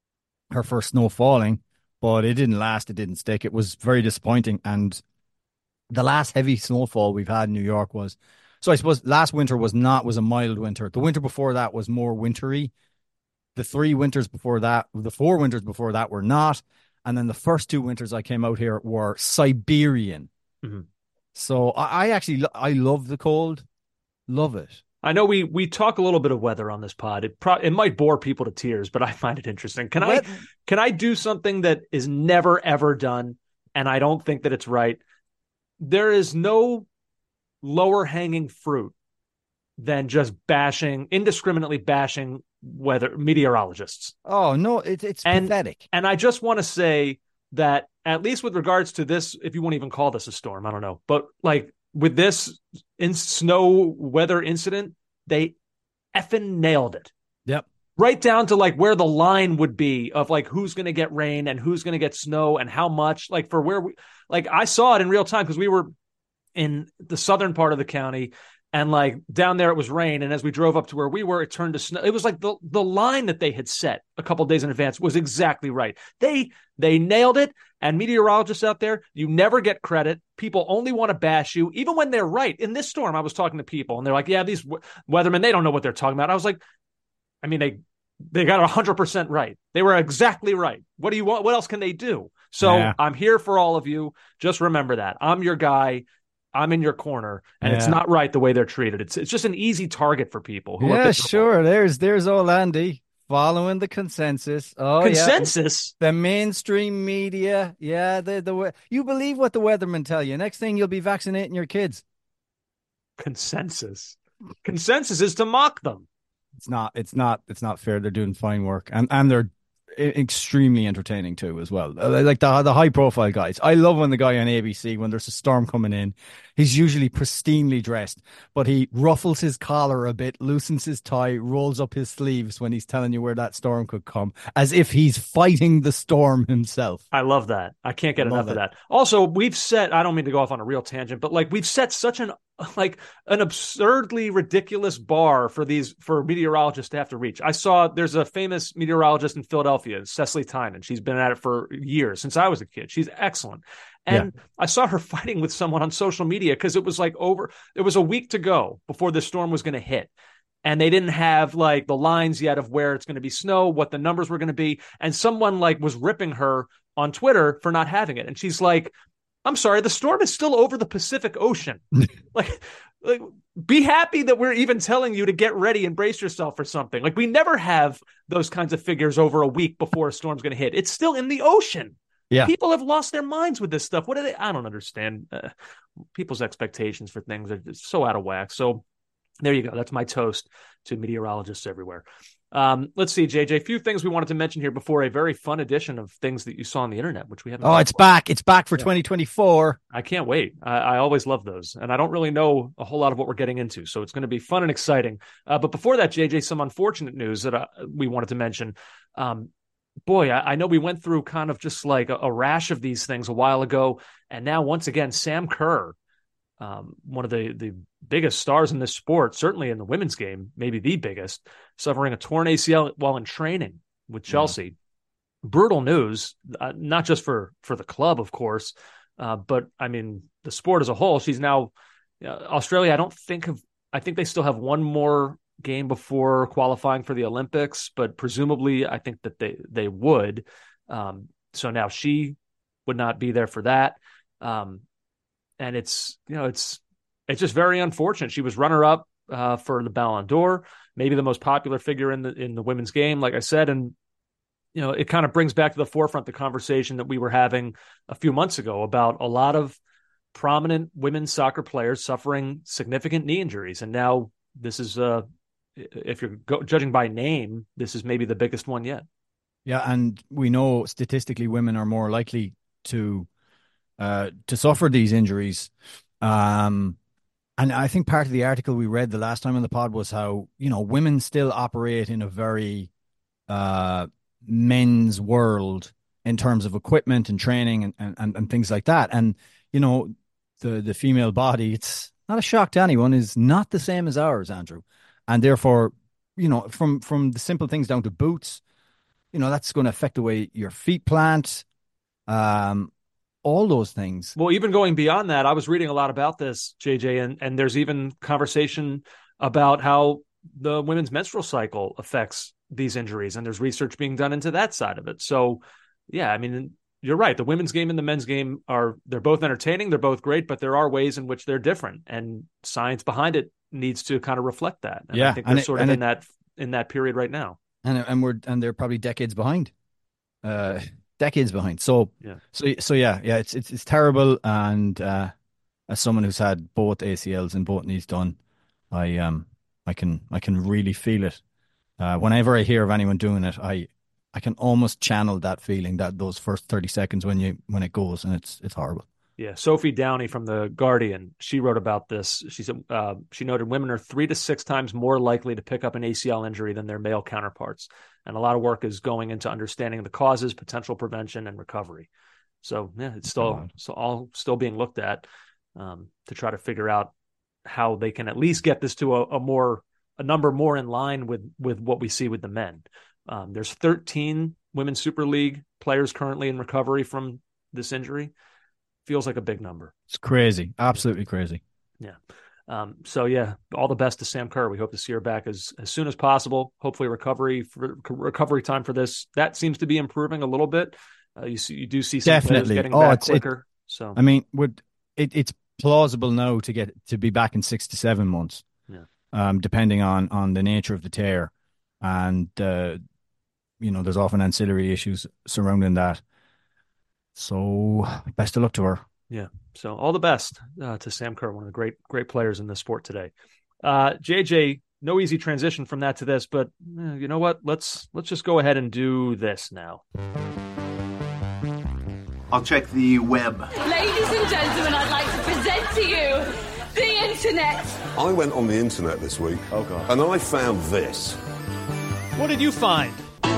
her first snow falling, but it didn't last. It didn't stick. It was very disappointing. And the last heavy snowfall we've had in New York was, so I suppose last winter was not, was a mild winter. The winter before that was more wintry. The three winters before that, the four winters before that were not. And then the first two winters I came out here were Siberian. Mm-hmm. So I, I actually, I love the cold. Love it. I know we we talk a little bit of weather on this pod. It pro- it might bore people to tears, but I find it interesting. Can What? I can I do something that is never ever done, and I don't think that it's right? There is no lower hanging fruit than just bashing, indiscriminately bashing weather meteorologists. Oh, no, it, it's And- pathetic. And I just want to say that at least with regards to this, if you want to even call this a storm, I don't know, but like with this in snow weather incident, they effing nailed it. Yep. Right down to like where the line would be of like who's going to get rain and who's going to get snow and how much, like for where we, like I saw it in real time because we were in the southern part of the county and like down there it was rain. And as we drove up to where we were, it turned to snow. It was like the, the line that they had set a couple of days in advance was exactly right. They, they nailed it. And meteorologists out there, you never get credit. People only want to bash you, even when they're right. In this storm, I was talking to people and they're like, yeah, these w- weathermen, they don't know what they're talking about. I was like, I mean, they, they got one hundred percent right. They were exactly right. What do you want? What else can they do? So Yeah. I'm here for all of you. Just remember that. I'm your guy. I'm in your corner. And it's Yeah. not right the way they're treated. It's it's just an easy target for people. Who are Yeah, miserable. sure. There's there's old Andy following the consensus. Oh, Consensus? Yeah. The mainstream media. Yeah, the the we- you believe what the weathermen tell you. Next thing you'll be vaccinating your kids. Consensus. Consensus is to mock them. It's not. It's not. It's not fair. They're doing fine work, and and they're e- extremely entertaining too, as well. Uh, Like the the high profile guys. I love when the guy on A B C, when there's a storm coming in, he's usually pristinely dressed, but he ruffles his collar a bit, loosens his tie, rolls up his sleeves when he's telling you where that storm could come, as if he's fighting the storm himself. I love that. I can't get I enough love of it. that. Also, we've set, I don't mean to go off on a real tangent, but like we've set such an, like an absurdly ridiculous bar for these, for meteorologists to have to reach. I saw there's a famous meteorologist in Philadelphia, Cecily Tynan. She's been at it for years, since I was a kid. She's excellent. And I saw her fighting with someone on social media because it was like over, it was a week to go before the storm was going to hit. And they didn't have like the lines yet of where it's going to be snow, what the numbers were going to be. And someone like was ripping her on Twitter for not having it. And she's like, I'm sorry, the storm is still over the Pacific Ocean. like, like, be happy that we're even telling you to get ready and brace yourself for something. Like we never have those kinds of figures over a week before a storm's going to hit. It's still in the ocean. Yeah. People have lost their minds with this stuff. What are they? I don't understand. Uh, people's expectations for things are just so out of whack. So there you go. That's my toast to meteorologists everywhere. Um, let's see, J J, a few things we wanted to mention here before a very fun edition of things that you saw on the internet, which we haven't. Oh, it's about. back. It's back for yeah. twenty twenty-four. I can't wait. I, I always love those. And I don't really know a whole lot of what we're getting into. So it's going to be fun and exciting. Uh, but before that, J J, some unfortunate news that uh, we wanted to mention. Um, boy, I, I know we went through kind of just like a, a rash of these things a while ago. And now, once again, Sam Kerr, Um, one of the, the biggest stars in this sport, certainly in the women's game, maybe the biggest, suffering a torn A C L while in training with Chelsea. Yeah. Brutal news, uh, not just for, for the club, of course, uh, but I mean, the sport as a whole. She's now uh, Australia. I don't think of, I think they still have one more game before qualifying for the Olympics, but presumably I think that they, they would. Um, so now she would not be there for that. Um, And it's, you know, it's, it's just very unfortunate. She was runner up uh, for the Ballon d'Or, maybe the most popular figure in the, in the women's game, like I said. And, you know, it kind of brings back to the forefront the conversation that we were having a few months ago about a lot of prominent women's soccer players suffering significant knee injuries. And now this is, uh, if you're go- judging by name, this is maybe the biggest one yet. Yeah. And we know statistically women are more likely to, Uh, to suffer these injuries. Um, and I think part of the article we read the last time on the pod was how, you know, women still operate in a very uh, men's world in terms of equipment and training and, and, and things like that. And, you know, the, the female body, it's not a shock to anyone, is not the same as ours, Andrew. And therefore, you know, from, from the simple things down to boots, you know, that's going to affect the way your feet plant. Um, all those things. Well, even going beyond that, I was reading a lot about this, J J, and, and there's even conversation about how the women's menstrual cycle affects these injuries, and there's research being done into that side of it. So, yeah, I mean, you're right. The women's game and the men's game are, they're both entertaining, they're both great, but there are ways in which they're different, and science behind it needs to kind of reflect that. And yeah, I think they're it, sort of in it, that in that period right now. And and we're and they're probably decades behind. Uh decades behind. So yeah. So so yeah, yeah, it's it's it's terrible. And uh, as someone who's had both A C Ls and both knees done, I um I can I can really feel it. Uh, whenever I hear of anyone doing it, I I can almost channel that feeling, that those first thirty seconds when you when it goes, and it's it's horrible. Yeah, Sophie Downey from The Guardian, she wrote about this. She said uh, she noted women are three to six times more likely to pick up an A C L injury than their male counterparts. And a lot of work is going into understanding the causes, potential prevention, and recovery. So, yeah, it's still so all still being looked at um, to try to figure out how they can at least get this to a, a more a number more in line with with what we see with the men. Um, there's thirteen Women's Super League players currently in recovery from this injury. Feels like a big number. It's crazy. Absolutely crazy. Yeah. Um, so, yeah, all the best to Sam Kerr. We hope to see her back as, as soon as possible. Hopefully recovery for, recovery time for this. That seems to be improving a little bit. Uh, you see, you do see some Definitely. players getting oh, back it's, quicker. It, so, I mean, would it, it's plausible now to get to be back in six to seven months, yeah. um, depending on, on the nature of the tear. And, uh, you know, there's often ancillary issues surrounding that. So best of luck to her. Yeah. So all the best uh, to Sam Kerr, one of the great, great players in the sport today. Uh, J J, no easy transition from that to this, but eh, you know what? Let's let's just go ahead and do this now. I'll check the web. Ladies and gentlemen, I'd like to present to you the internet. I went on the internet this week. Oh, God. And I found this. What did you find?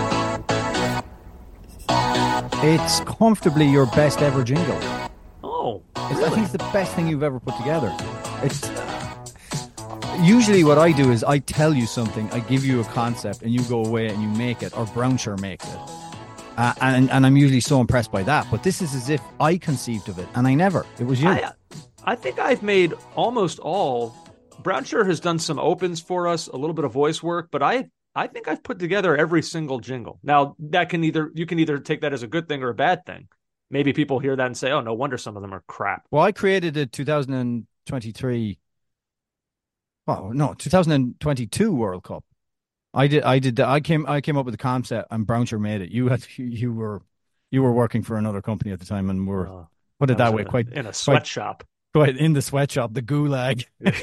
It's comfortably your best ever jingle. Oh, really? I think it's the best thing you've ever put together. It's usually what I do is I tell you something, I give you a concept, and you go away and you make it, or Brownshire makes it. Uh, and and I'm usually so impressed by that. But this is as if I conceived of it, and I never. It was you. I, I think I've made almost all. Brownshire has done some opens for us, a little bit of voice work, but I I think I've put together every single jingle. Now that can either you can either take that as a good thing or a bad thing. Maybe people hear that and say, "Oh, no wonder some of them are crap." Well, I created a two thousand twenty-three. Oh no, two thousand twenty-two World Cup. I did. I did. I came. I came up with the concept, and Brownshire made it. You had. You were. You were working for another company at the time, and were uh, put it that way. In a, quite in a sweatshop. Quite in the sweatshop, the gulag.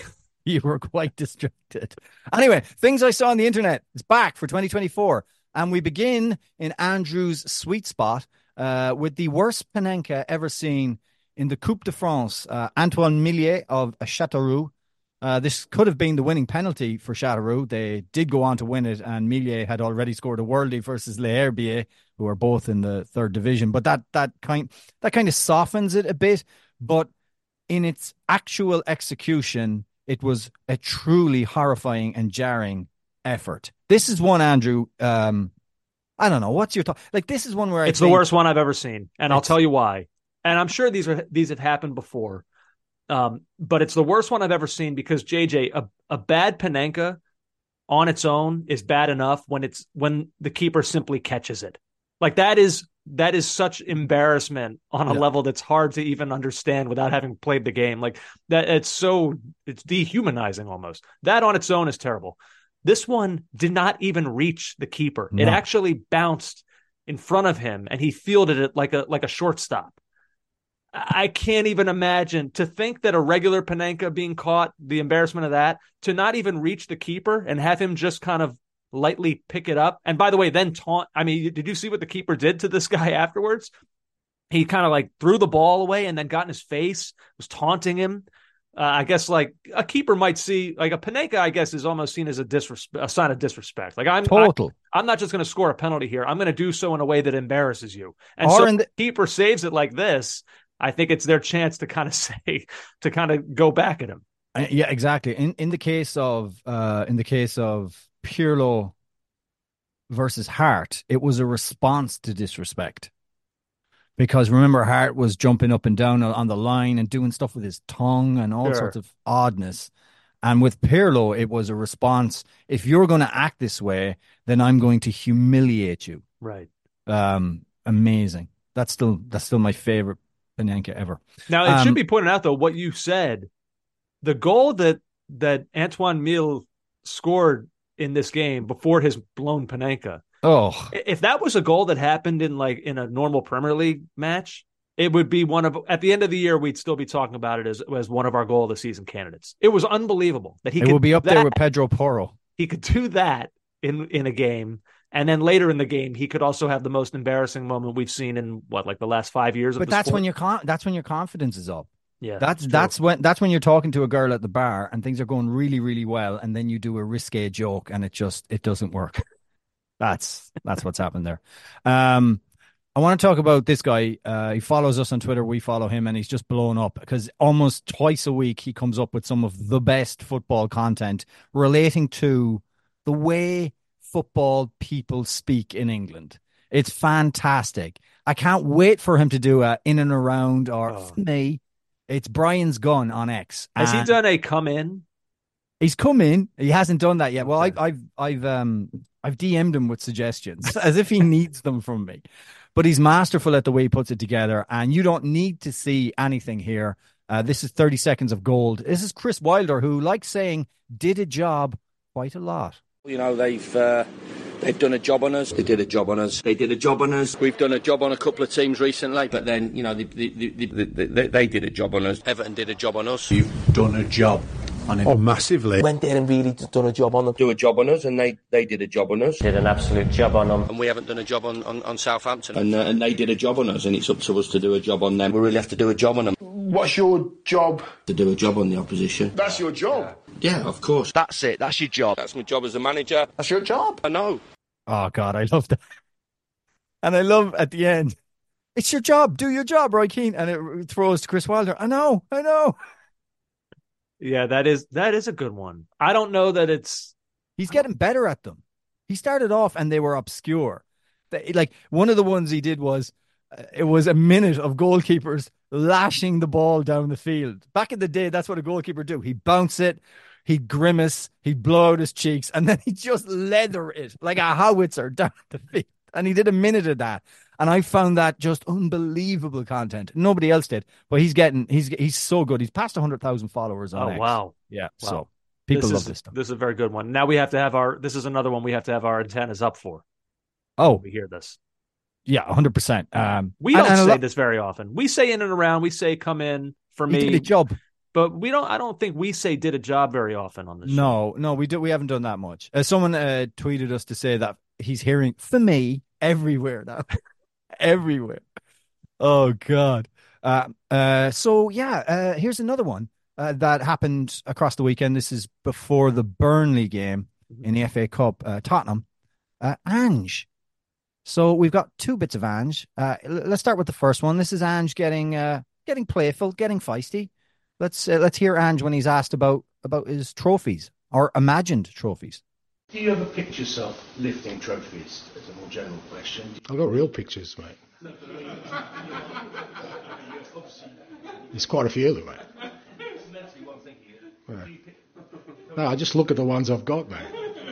You were quite distracted. Anyway, things I saw on the internet. It's back for twenty twenty-four. And we begin in Andrew's sweet spot uh, with the worst Panenka ever seen in the Coupe de France. Uh, Antoine Millier of Châteauroux. Uh, this could have been the winning penalty for Châteauroux. They did go on to win it, and Millier had already scored a worldie versus Les Herbiers, who are both in the third division. But that that kind that kind of softens it a bit. But in its actual execution, it was a truly horrifying and jarring effort. This is one, Andrew. Um, I don't know. What's your thought? Like, this is one where I it's think, the worst one I've ever seen, and I'll tell you why. And I'm sure these are these have happened before, um, but it's the worst one I've ever seen because J J, a, a bad Panenka on its own is bad enough when it's when the keeper simply catches it. Like that is. That is such embarrassment on a yeah. level that's hard to even understand without having played the game. Like that, it's so it's dehumanizing almost. That on its own is terrible. This one did not even reach the keeper. No. It actually bounced in front of him, and he fielded it like a like a shortstop. I can't even imagine to think that a regular Panenka being caught, the embarrassment of that, to not even reach the keeper and have him just kind of lightly pick it up. And by the way, then taunt. I mean, did you see what the keeper did to this guy afterwards? He kind of like threw the ball away and then got in his face, was taunting him. Uh, I guess like a keeper might see, like a Panenka, I guess, is almost seen as a disrespect, a sign of disrespect. Like I'm total. I, I'm not just going to score a penalty here. I'm going to do so in a way that embarrasses you. And or so in the- the keeper saves it like this. I think it's their chance to kind of say, to kind of go back at him. Uh, yeah, exactly. In in the case of uh, in the case of Pirlo versus Hart, it was a response to disrespect. Because remember, Hart was jumping up and down on the line and doing stuff with his tongue and all Sure. sorts of oddness. And with Pirlo, it was a response. If you're going to act this way, then I'm going to humiliate you. Right. Um, amazing. That's still that's still my favorite Panenka ever. Now, it um, should be pointed out, though, what you said, the goal that that Antoine Mille scored in this game before his blown Panenka. Oh, if that was a goal that happened in like in a normal Premier League match, it would be one of, at the end of the year, we'd still be talking about it as, as one of our goal of the season candidates. It was unbelievable that he it could will be up that, there with Pedro Porro. He could do that in, in a game. And then later in the game, he could also have the most embarrassing moment we've seen in what, like the last five years of But the that's sport? when your con- that's when your confidence is up. Yeah, that's true. that's when that's when you're talking to a girl at the bar and things are going really, really well, and then you do a risque joke and it just it doesn't work. That's that's what's happened there. Um, I want to talk about this guy. Uh, he follows us on Twitter. We follow him, and he's just blown up because almost twice a week he comes up with some of the best football content relating to the way football people speak in England. It's fantastic. I can't wait for him to do a in and around or Oh. for me. It's Brian's Gun on X. Has he And done a come in? He's come in. He hasn't done that yet. Well, I, I've I've um I've D M'd him with suggestions as if he needs them from me. But he's masterful at the way he puts it together, and you don't need to see anything here. Uh, this is thirty seconds of gold. This is Chris Wilder, who, like saying, did a job quite a lot. You know, they've uh, they've done a job on us. They did a job on us. They did a job on us. We've done a job on a couple of teams recently. But then, you know, they, they, they, they, they, they did a job on us. Everton did a job on us. You've done a job on him. Oh, massively. Went there and really done a job on them. Do a job on us, and they, they did a job on us. Did an absolute job on them. And we haven't done a job on, on, on Southampton. And, uh, and they did a job on us, and it's up to us to do a job on them. We really have to do a job on them. What's your job? To do a job on the opposition. That's your job. Yeah, of course. That's it. That's your job. That's my job as a manager. That's your job. I know. Oh, God, I love that. And I love at the end, it's your job. Do your job, Roy Keane. And it throws to Chris Wilder. I know. I know. Yeah, that is that is a good one. I don't know that it's... He's getting better at them. He started off and they were obscure. They, like one of the ones he did was, uh, it was a minute of goalkeepers lashing the ball down the field. Back in the day, that's what a goalkeeper do. He'd bounce it, he'd grimace, he'd blow out his cheeks, and then he'd just leather it like a howitzer down the field. And he did a minute of that. And I found that just unbelievable content. Nobody else did, but he's getting, he's he's so good. He's past one hundred thousand followers on Oh, X. wow. Yeah, Wow. so people this love is, this stuff. This is a very good one. Now we have to have our, this is another one we have to have our antennas up for. Oh, We hear this. yeah, one hundred percent. Um, We and- don't and I say lo- this very often. We say in and around, we say come in for He me. did a job. but we don't. I don't think we say did a job very often on the show. No, no, we do. We haven't done that much. Uh, someone uh, tweeted us to say that he's hearing for me everywhere now, everywhere. Oh God. Uh, uh, so yeah, uh, here's another one uh, that happened across the weekend. This is before the Burnley game in the F A Cup. Uh, Tottenham, uh, Ange. So we've got two bits of Ange. Uh, let's start with the first one. This is Ange getting uh, getting playful, getting feisty. Let's uh, let's hear Ange when he's asked about about his trophies or imagined trophies. Do you ever picture yourself lifting trophies? As a more general question. I've got real pictures, mate. There's quite a few of them, mate. Yeah. No, I just look at the ones I've got, mate.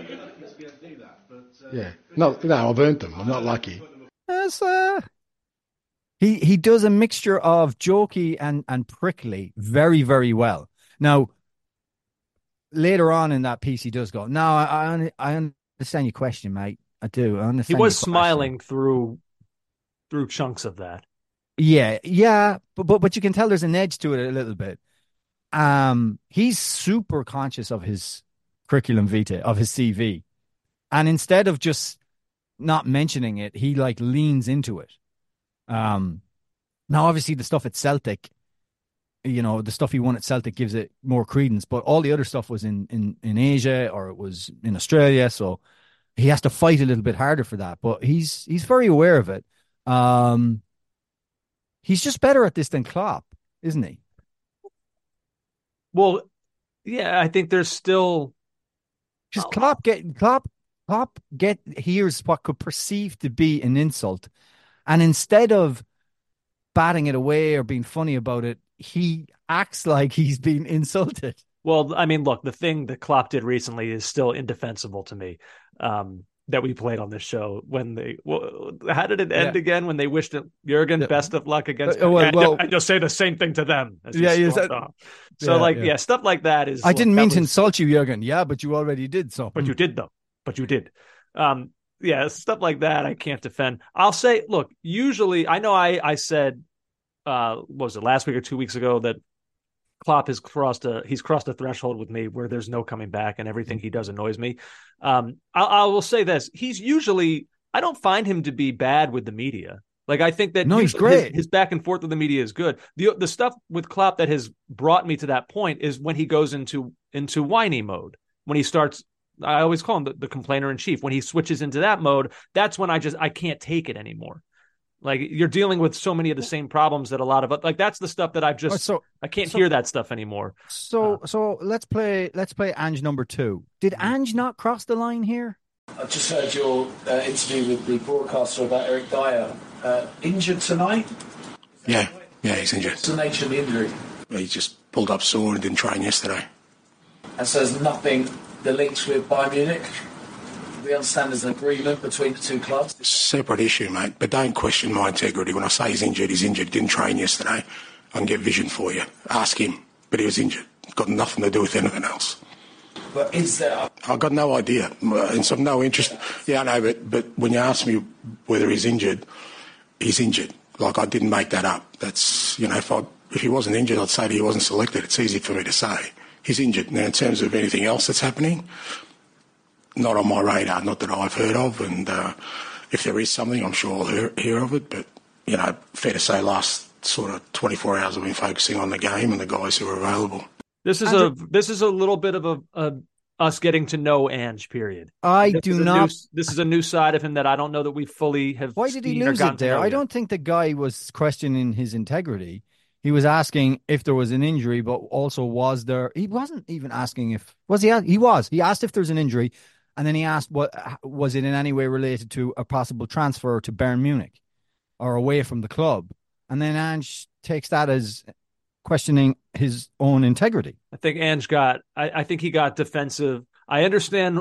Yeah. No, no, I've earned them. I'm not lucky. Yes, uh, he he does a mixture of jokey and, and prickly very, very well. Now, later on in that piece, he does go, no, I, I, I understand your question, mate. I do. I understand. He was smiling through through chunks of that. Yeah, yeah, but, but but you can tell there's an edge to it a little bit. Um, he's super conscious of his curriculum vitae, of his C V. And instead of just not mentioning it, he like leans into it. Um, now, obviously, the stuff at Celtic, you know, the stuff he won at Celtic gives it more credence. But all the other stuff was in, in, in Asia or it was in Australia. So he has to fight a little bit harder for that. But he's he's very aware of it. Um, he's just better at this than Klopp, isn't he? Well, yeah, I think there's still just Klopp get Klopp. Klopp get hears what could perceive to be an insult, and instead of batting it away or being funny about it, he acts like he's being insulted. Well, I mean, look, the thing that Klopp did recently is still indefensible to me. Um, that we played on this show when they, well, how did it end yeah. again? When they wished Jurgen yeah. best of luck against. Uh, well, well, I just say the same thing to them. As yeah, yeah, that, so yeah, like, yeah. yeah, stuff like that is. I didn't like, mean was, to insult you, Jurgen. Yeah, but you already did. So, but you did though. But you did. Um, yeah, stuff like that I can't defend. I'll say, look, usually I know I, I said, uh, what was it last week or two weeks ago that Klopp has crossed a, he's crossed a threshold with me where there's no coming back and everything he does annoys me. Um, I, I will say this. He's usually, I don't find him to be bad with the media. Like, I think that no, he's great. His, his back and forth with the media is good. The the stuff with Klopp that has brought me to that point is when he goes into, into whiny mode, when he starts, I always call him the, the complainer in chief. When he switches into that mode, that's when I just, I can't take it anymore. Like, you're dealing with so many of the same problems that a lot of, like, that's the stuff that I've just, so, I can't so, hear that stuff anymore. So, uh, so let's play, let's play Ange number two. Did Ange not cross the line here? I just heard your uh, interview with the broadcaster about Eric Dyer. Uh, injured tonight? Yeah, yeah, he's injured. What's the nature of the injury? Well, he just pulled up sore and didn't train yesterday. And so there's nothing, the links with Bayern Munich? We understand there's an agreement between the two clubs. Separate issue, mate, but don't question my integrity. When I say he's injured, he's injured. Didn't train yesterday. I can get vision for you. Ask him, but he was injured. Got nothing to do with anything else. But is there... I've got no idea. And so no interest. Yeah, I know, but, but when you ask me whether he's injured, he's injured. Like, I didn't make that up. That's, you know, if I, if he wasn't injured, I'd say that he wasn't selected. It's easy for me to say. He's injured. Now, in terms of anything else that's happening, not on my radar, not that I've heard of, and uh, if there is something, I'm sure I'll hear, hear of it, but, you know, fair to say last sort of twenty-four hours I've been focusing on the game and the guys who are available. This is a this is a little bit of a, a us getting to know Ange, period. I this do not... New, this is a new side of him that I don't know that we fully have Why did he lose it there? I don't think the guy was questioning his integrity. He was asking if there was an injury, but also was there... He wasn't even asking if... Was he? He was. He asked if there's an injury, and then he asked, what was it in any way related to a possible transfer to Bayern Munich or away from the club? And then Ange takes that as questioning his own integrity. I think Ange got, I, I think he got defensive. I understand,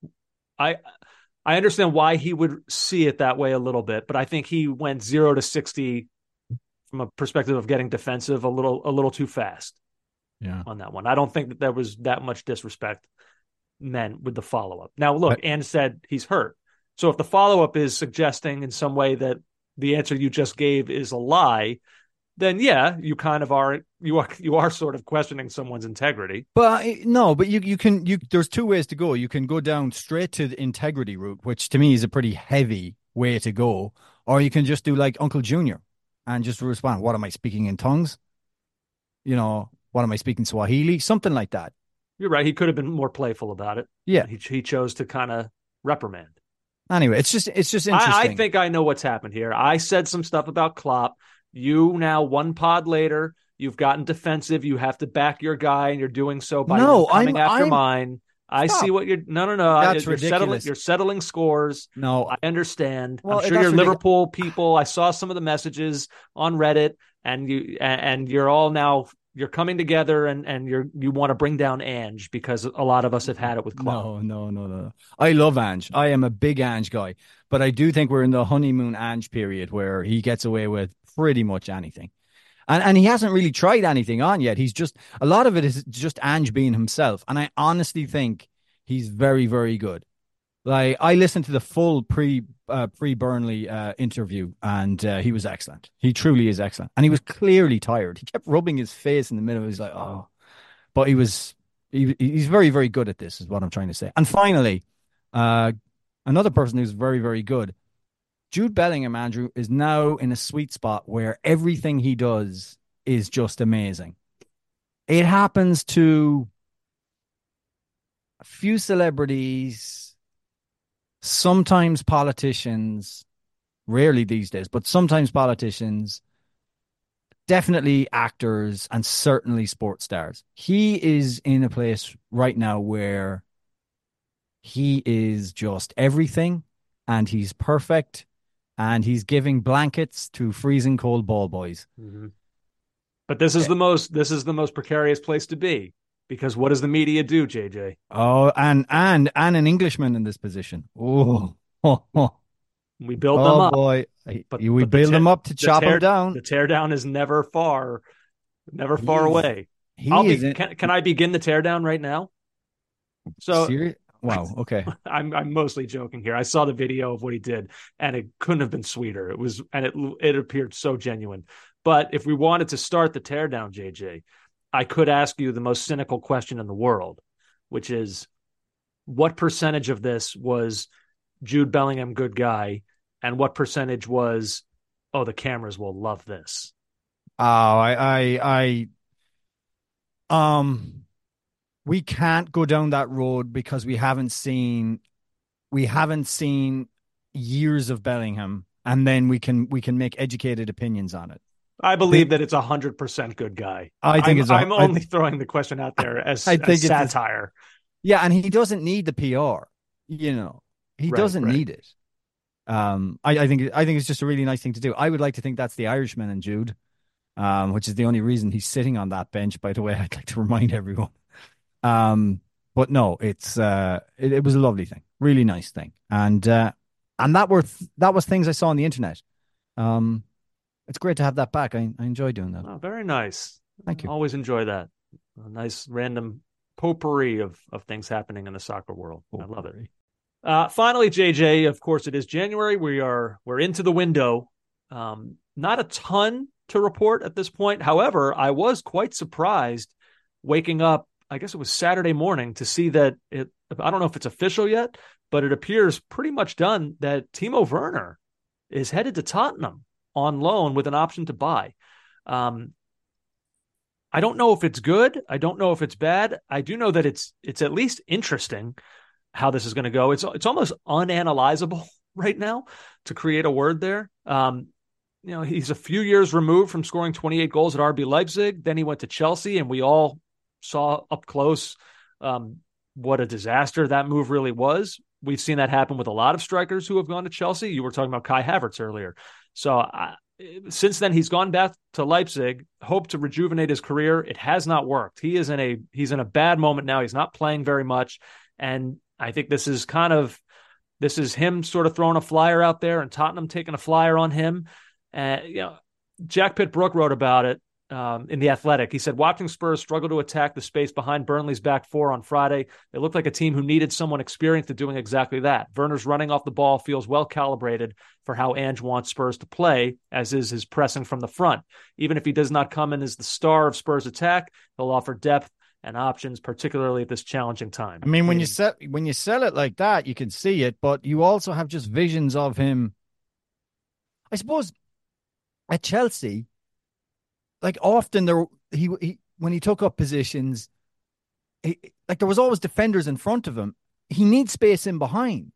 I I understand why he would see it that way a little bit, but I think he went zero to sixty from a perspective of getting defensive a little, a little too fast. Yeah. On that one. I don't think that there was that much disrespect meant with the follow-up. Now, look, but, Ange said he's hurt. So if the follow-up is suggesting in some way that the answer you just gave is a lie, then yeah, you kind of are you are you are sort of questioning someone's integrity. But uh, no, but you you can you there's two ways to go. You can go down straight to the integrity route, which to me is a pretty heavy way to go, or you can just do like Uncle Junior and just respond, what am I speaking in tongues? You know, what am I speaking Swahili? Something like that. You're right. He could have been more playful about it. Yeah. He he chose to kind of reprimand. Anyway, it's just it's just interesting. I, I think I know what's happened here. I said some stuff about Klopp. You now, one pod later, you've gotten defensive. You have to back your guy, and you're doing so by no, coming I'm, after I'm, mine. I stop. see what you're. No, no, no. That's you're ridiculous. settling. You're settling scores. No, I understand. Well, I'm sure you're ridiculous. Liverpool people. I saw some of the messages on Reddit, and you and you're all now. You're coming together, and and you're you want to bring down Ange because a lot of us have had it with Klopp. No, no, no, no. I love Ange. I am a big Ange guy, but I do think we're in the honeymoon Ange period where he gets away with pretty much anything. And and he hasn't really tried anything on yet. He's just, a lot of it is just Ange being himself. And I honestly think he's very, very good. Like, I listened to the full pre uh, pre Burnley uh, interview, and uh, he was excellent. He truly is excellent, and he was clearly tired. He kept rubbing his face in the middle. He's like, oh, but he was he, he's very, very good at this, is what I'm trying to say. And finally, uh, another person who's very, very good, Jude Bellingham, Andrew, is now in a sweet spot where everything he does is just amazing. It happens to a few celebrities. Sometimes politicians, rarely these days, but sometimes politicians, definitely actors, and certainly sports stars. He is in a place right now where he is just everything, and he's perfect, and he's giving blankets to freezing cold ball boys. Mm-hmm. But this is the most this is the most precarious place to be. Because what does the media do, J J? Oh, and and and an Englishman in this position. Oh, oh, oh. We build oh, them up. boy. But, we but build the them up to the chop tear, them down. The tear down is never far, never He far is- away. he I'll be, isn't- can, can I begin the tear down right now? So Serious? Wow. Okay. I'm I'm mostly joking here. I saw the video of what he did, and it couldn't have been sweeter. It was, and it it appeared so genuine. But if we wanted to start the tear down, J J, I could ask you the most cynical question in the world, which is, what percentage of this was Jude Bellingham, good guy, and what percentage was, oh, the cameras will love this? Oh, I, I, I, um, we can't go down that road because we haven't seen, we haven't seen years of Bellingham, and then we can we can make educated opinions on it. I believe that it's a hundred percent good guy. I think I'm, it's. A, I'm only I, throwing the question out there as, I think as it's satire. A, yeah, and he doesn't need the P R. You know, he Right, doesn't right. need it. Um, I, I think I think it's just a really nice thing to do. I would like to think that's the Irishman and Jude, um, which is the only reason he's sitting on that bench. By the way, I'd like to remind everyone. Um, but no, it's uh, it, it was a lovely thing, really nice thing, and uh, and that were th- that was things I saw on the internet. Um. It's great to have that back. I, I enjoy doing that. Oh, very nice. Thank you. Always enjoy that. A nice random potpourri of, of things happening in the soccer world. I love it. Uh, finally, J J, of course, it is January. We are we're into the window. Um, not a ton to report at this point. However, I was quite surprised waking up, I guess it was Saturday morning, to see that it, I don't know if it's official yet, but it appears pretty much done that Timo Werner is headed to Tottenham on loan with an option to buy. Um, I don't know if it's good. I don't know if it's bad. I do know that it's it's at least interesting how this is going to go. It's it's almost unanalyzable right now, to create a word there. Um, you know, he's a few years removed from scoring twenty-eight goals at R B Leipzig. Then he went to Chelsea, and we all saw up close um, what a disaster that move really was. We've seen that happen with a lot of strikers who have gone to Chelsea. You were talking about Kai Havertz earlier. So uh, since then, he's gone back to Leipzig, hoped to rejuvenate his career. It has not worked. He is in a he's in a bad moment now. He's not playing very much, and I think this is kind of this is him sort of throwing a flyer out there, and Tottenham taking a flyer on him. And uh, you know, Jack Pitt-Brooke wrote about it um, in The Athletic. He said, watching Spurs struggle to attack the space behind Burnley's back four on Friday, they looked like a team who needed someone experienced at doing exactly that. Werner's running off the ball feels well calibrated for how Ange wants Spurs to play, as is his pressing from the front. Even if he does not come in as the star of Spurs' attack, he'll offer depth and options, particularly at this challenging time. I mean, when you sell when you sell it like that, you can see it, but you also have just visions of him. I suppose at Chelsea, like often there, he, he when he took up positions, he, like there was always defenders in front of him. He needs space in behind.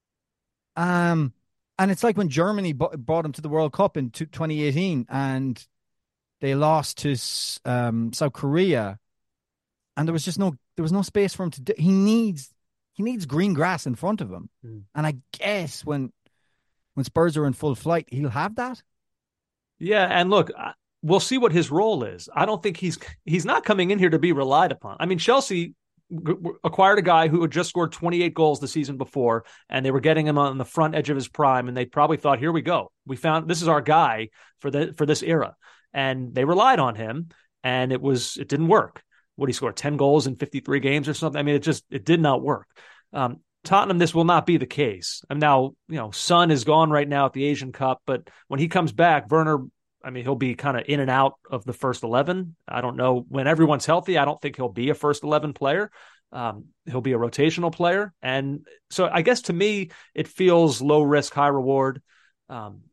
Um, and it's like when Germany b- brought him to the World Cup in twenty eighteen, and they lost to um, South Korea, and there was just no there was no space for him to do. He needs he needs green grass in front of him, mm. and I guess when when Spurs are in full flight, he'll have that. Yeah, and look, we'll see what his role is. I don't think he's he's not coming in here to be relied upon. I mean, Chelsea acquired a guy who had just scored twenty-eight goals the season before, and they were getting him on the front edge of his prime, and they probably thought, here we go. We found this is our guy for the for this era. And they relied on him, and it was it didn't work. What, he scored ten goals in fifty-three games or something? I mean, it just it did not work. Um, Tottenham, this will not be the case. And now, you know, Son is gone right now at the Asian Cup, but when he comes back, Werner, I mean, he'll be kind of in and out of the first eleven. I don't know. When everyone's healthy, I don't think he'll be a first eleven player. Um, he'll be a rotational player. And so I guess to me, it feels low risk, high reward. Um,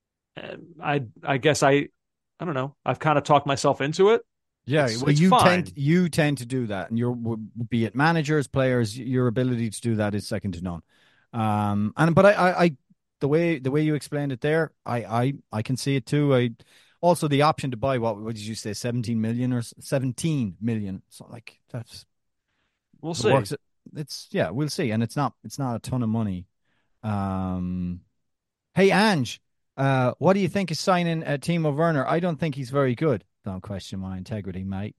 I I guess I, I don't know. I've kind of talked myself into it. Yeah, it's, well, it's you fine. tend you tend to do that, and you're be it managers, players, your ability to do that is second to none. Um, and but I, I, I the way the way you explained it there, I, I, I can see it too. I also the option to buy what what did you say, seventeen million or seventeen million? So like that's we'll see. Works, it's yeah, we'll see, and it's not it's not a ton of money. Um, hey Ange, uh, what do you think of signing uh, Timo Werner? I don't think he's very good. Don't question my integrity, mate.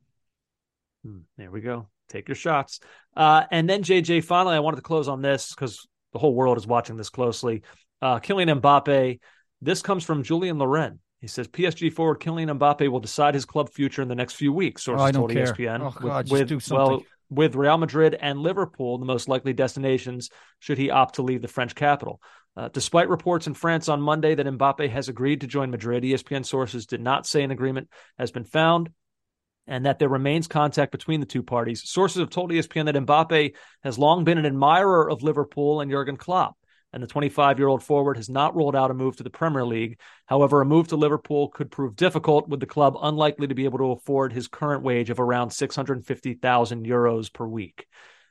Hmm, there we go. Take your shots. Uh, and then, J J, finally, I wanted to close on this because the whole world is watching this closely. Uh, Kylian Mbappe, this comes from Julian Loren. He says, P S G forward Kylian Mbappe will decide his club future in the next few weeks, sources oh, I don't told care. E S P N. Oh, God, with, just do something. Well, with Real Madrid and Liverpool, the most likely destinations, should he opt to leave the French capital. Uh, despite reports in France on Monday that Mbappe has agreed to join Madrid, E S P N sources did not say an agreement has been found and that there remains contact between the two parties. Sources have told E S P N that Mbappe has long been an admirer of Liverpool and Jurgen Klopp, and the twenty-five-year-old forward has not ruled out a move to the Premier League. However, a move to Liverpool could prove difficult, with the club unlikely to be able to afford his current wage of around six hundred fifty thousand euros per week,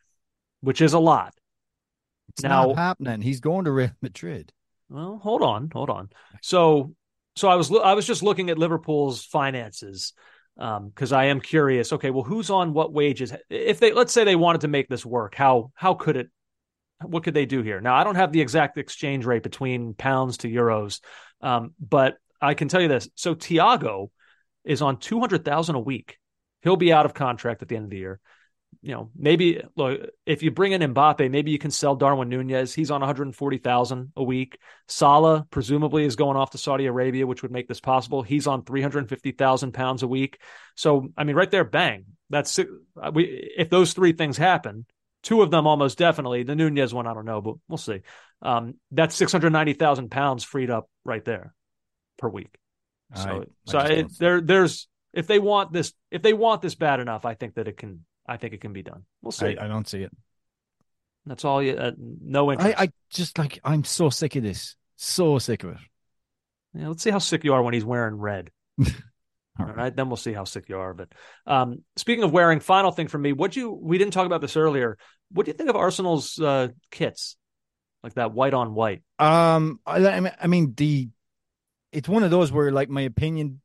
which is a lot. It's now, not happening. He's going to Real Madrid. Well, hold on, hold on. So, so I was I was just looking at Liverpool's finances because um, I am curious. Okay, well, who's on what wages? If they let's say they wanted to make this work, how how could it? What could they do here? Now, I don't have the exact exchange rate between pounds to euros, um, but I can tell you this. So, Thiago is on two hundred thousand a week. He'll be out of contract at the end of the year. You know, maybe look, if you bring in Mbappe, maybe you can sell Darwin Nunez. He's on one hundred forty thousand a week. Salah presumably is going off to Saudi Arabia, which would make this possible. He's on three hundred fifty thousand pounds a week. So, I mean, right there, bang. That's we. If those three things happen, two of them almost definitely. The Nunez one, I don't know, but we'll see. Um, that's six hundred ninety thousand pounds freed up right there per week. So, I, I so it, there, there's if they want this, if they want this bad enough, I think that it can. I think it can be done. We'll see. I, I don't see it. That's all you. Uh, no interest. I, I just like. I'm so sick of this. So sick of it. Yeah, let's see how sick you are when he's wearing red. all, all right. right, then we'll see how sick you are. But um, speaking of wearing, final thing for me. What you? We didn't talk about this earlier. What do you think of Arsenal's uh, kits, like that white on white? Um, I, I mean the. It's one of those where, like, my opinion.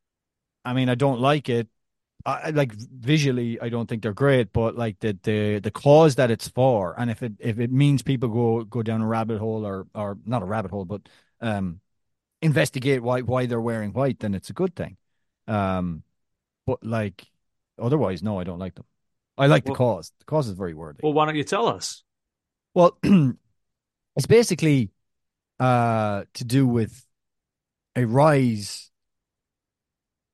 I mean, I don't like it. I like visually, I don't think they're great, but like the the the cause that it's for, and if it if it means people go go down a rabbit hole or or not a rabbit hole, but um, investigate why why they're wearing white, then it's a good thing. Um, but like otherwise, no, I don't like them. I like well, the cause. The cause is very worthy. Well, why don't you tell us? Well, it's basically uh to do with a rise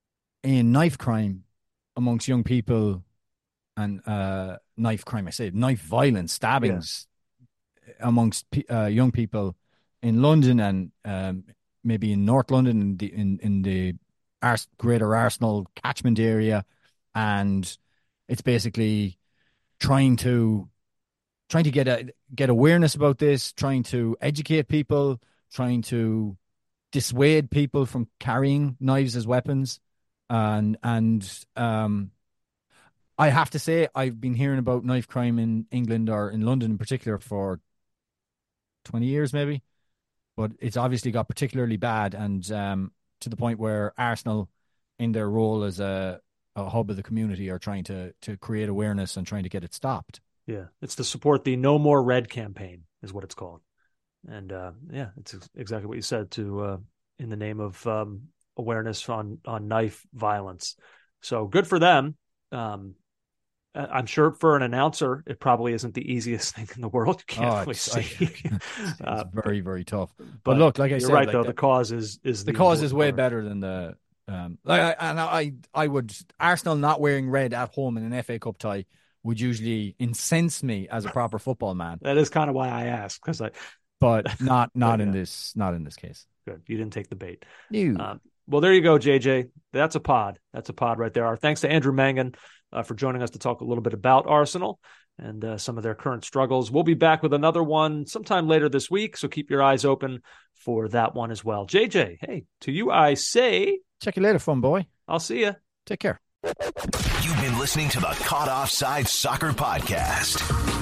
in knife crime amongst young people and uh, knife crime, I say knife violence, stabbings yeah. amongst uh, young people in London and um, maybe in North London in the in, in the Ars- greater Arsenal catchment area, and it's basically trying to trying to get a get awareness about this, trying to educate people, trying to dissuade people from carrying knives as weapons, and and um. I have to say, I've been hearing about knife crime in England or in London in particular for twenty years maybe, but it's obviously got particularly bad, and um, to the point where Arsenal, in their role as a, a hub of the community, are trying to to create awareness and trying to get it stopped. Yeah, it's to support the No More Red campaign is what it's called. And uh, yeah, it's ex- exactly what you said, to uh, in the name of um, awareness on, on knife violence. So good for them. Um, I'm sure for an announcer, it probably isn't the easiest thing in the world. You can't oh, really it's, see. it's, it's uh, very, very tough. But, but look, like I you're said, right like though. the, the cause is is the, the cause is way part. better than the. Um, like I, and I, I would Arsenal not wearing red at home in an F A Cup tie would usually incense me as a proper football man. That is kind of why I asked, because I. But not not but, in yeah. this not in this case. Good, you didn't take the bait. No. Um, well, there you go, J J. That's a pod. That's a pod right there. Our thanks to Andrew Mangan uh, for joining us to talk a little bit about Arsenal and uh, some of their current struggles. We'll be back with another one sometime later this week, so keep your eyes open for that one as well. J J, hey, to you I say... Check you later, fun boy. I'll see you. Take care. You've been listening to the Caught Offside Soccer Podcast.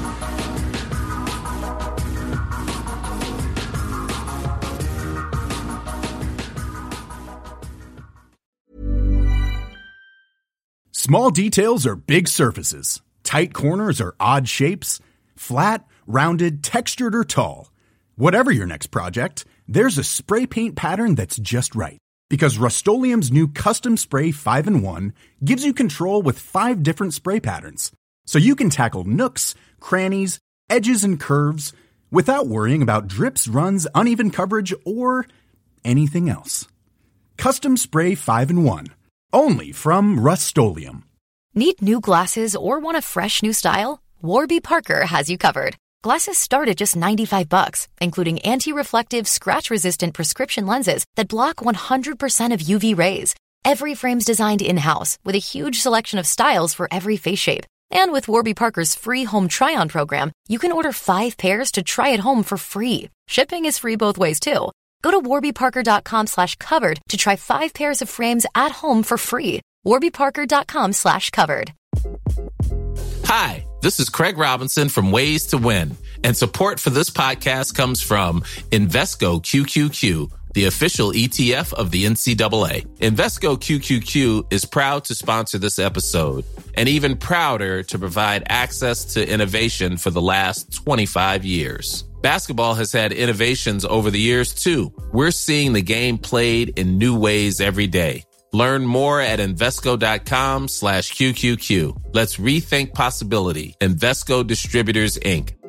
Small details are big surfaces. Tight corners are odd shapes. Flat, rounded, textured, or tall. Whatever your next project, there's a spray paint pattern that's just right. Because Rust-Oleum's new Custom Spray five in one gives you control with five different spray patterns. So you can tackle nooks, crannies, edges, and curves without worrying about drips, runs, uneven coverage, or anything else. Custom Spray five in one. Only from Rust-Oleum. Need new glasses or want a fresh new style? Warby Parker has you covered. Glasses start at just ninety-five bucks, including anti-reflective, scratch-resistant prescription lenses that block one hundred percent of U V rays. Every frame's designed in-house with a huge selection of styles for every face shape. And with Warby Parker's free home try-on program, you can order five pairs to try at home for free. Shipping is free both ways, too. Go to warbyparker.com slash covered to try five pairs of frames at home for free. warbyparker.com slash covered. Hi, this is Craig Robinson from Ways to Win, and support for this podcast comes from Invesco Q Q Q, the official E T F of the N C double A. Invesco Q Q Q is proud to sponsor this episode, and even prouder to provide access to innovation for the last twenty-five years. Basketball has had innovations over the years, too. We're seeing the game played in new ways every day. Learn more at Invesco.com slash QQQ. Let's rethink possibility. Invesco Distributors, Incorporated.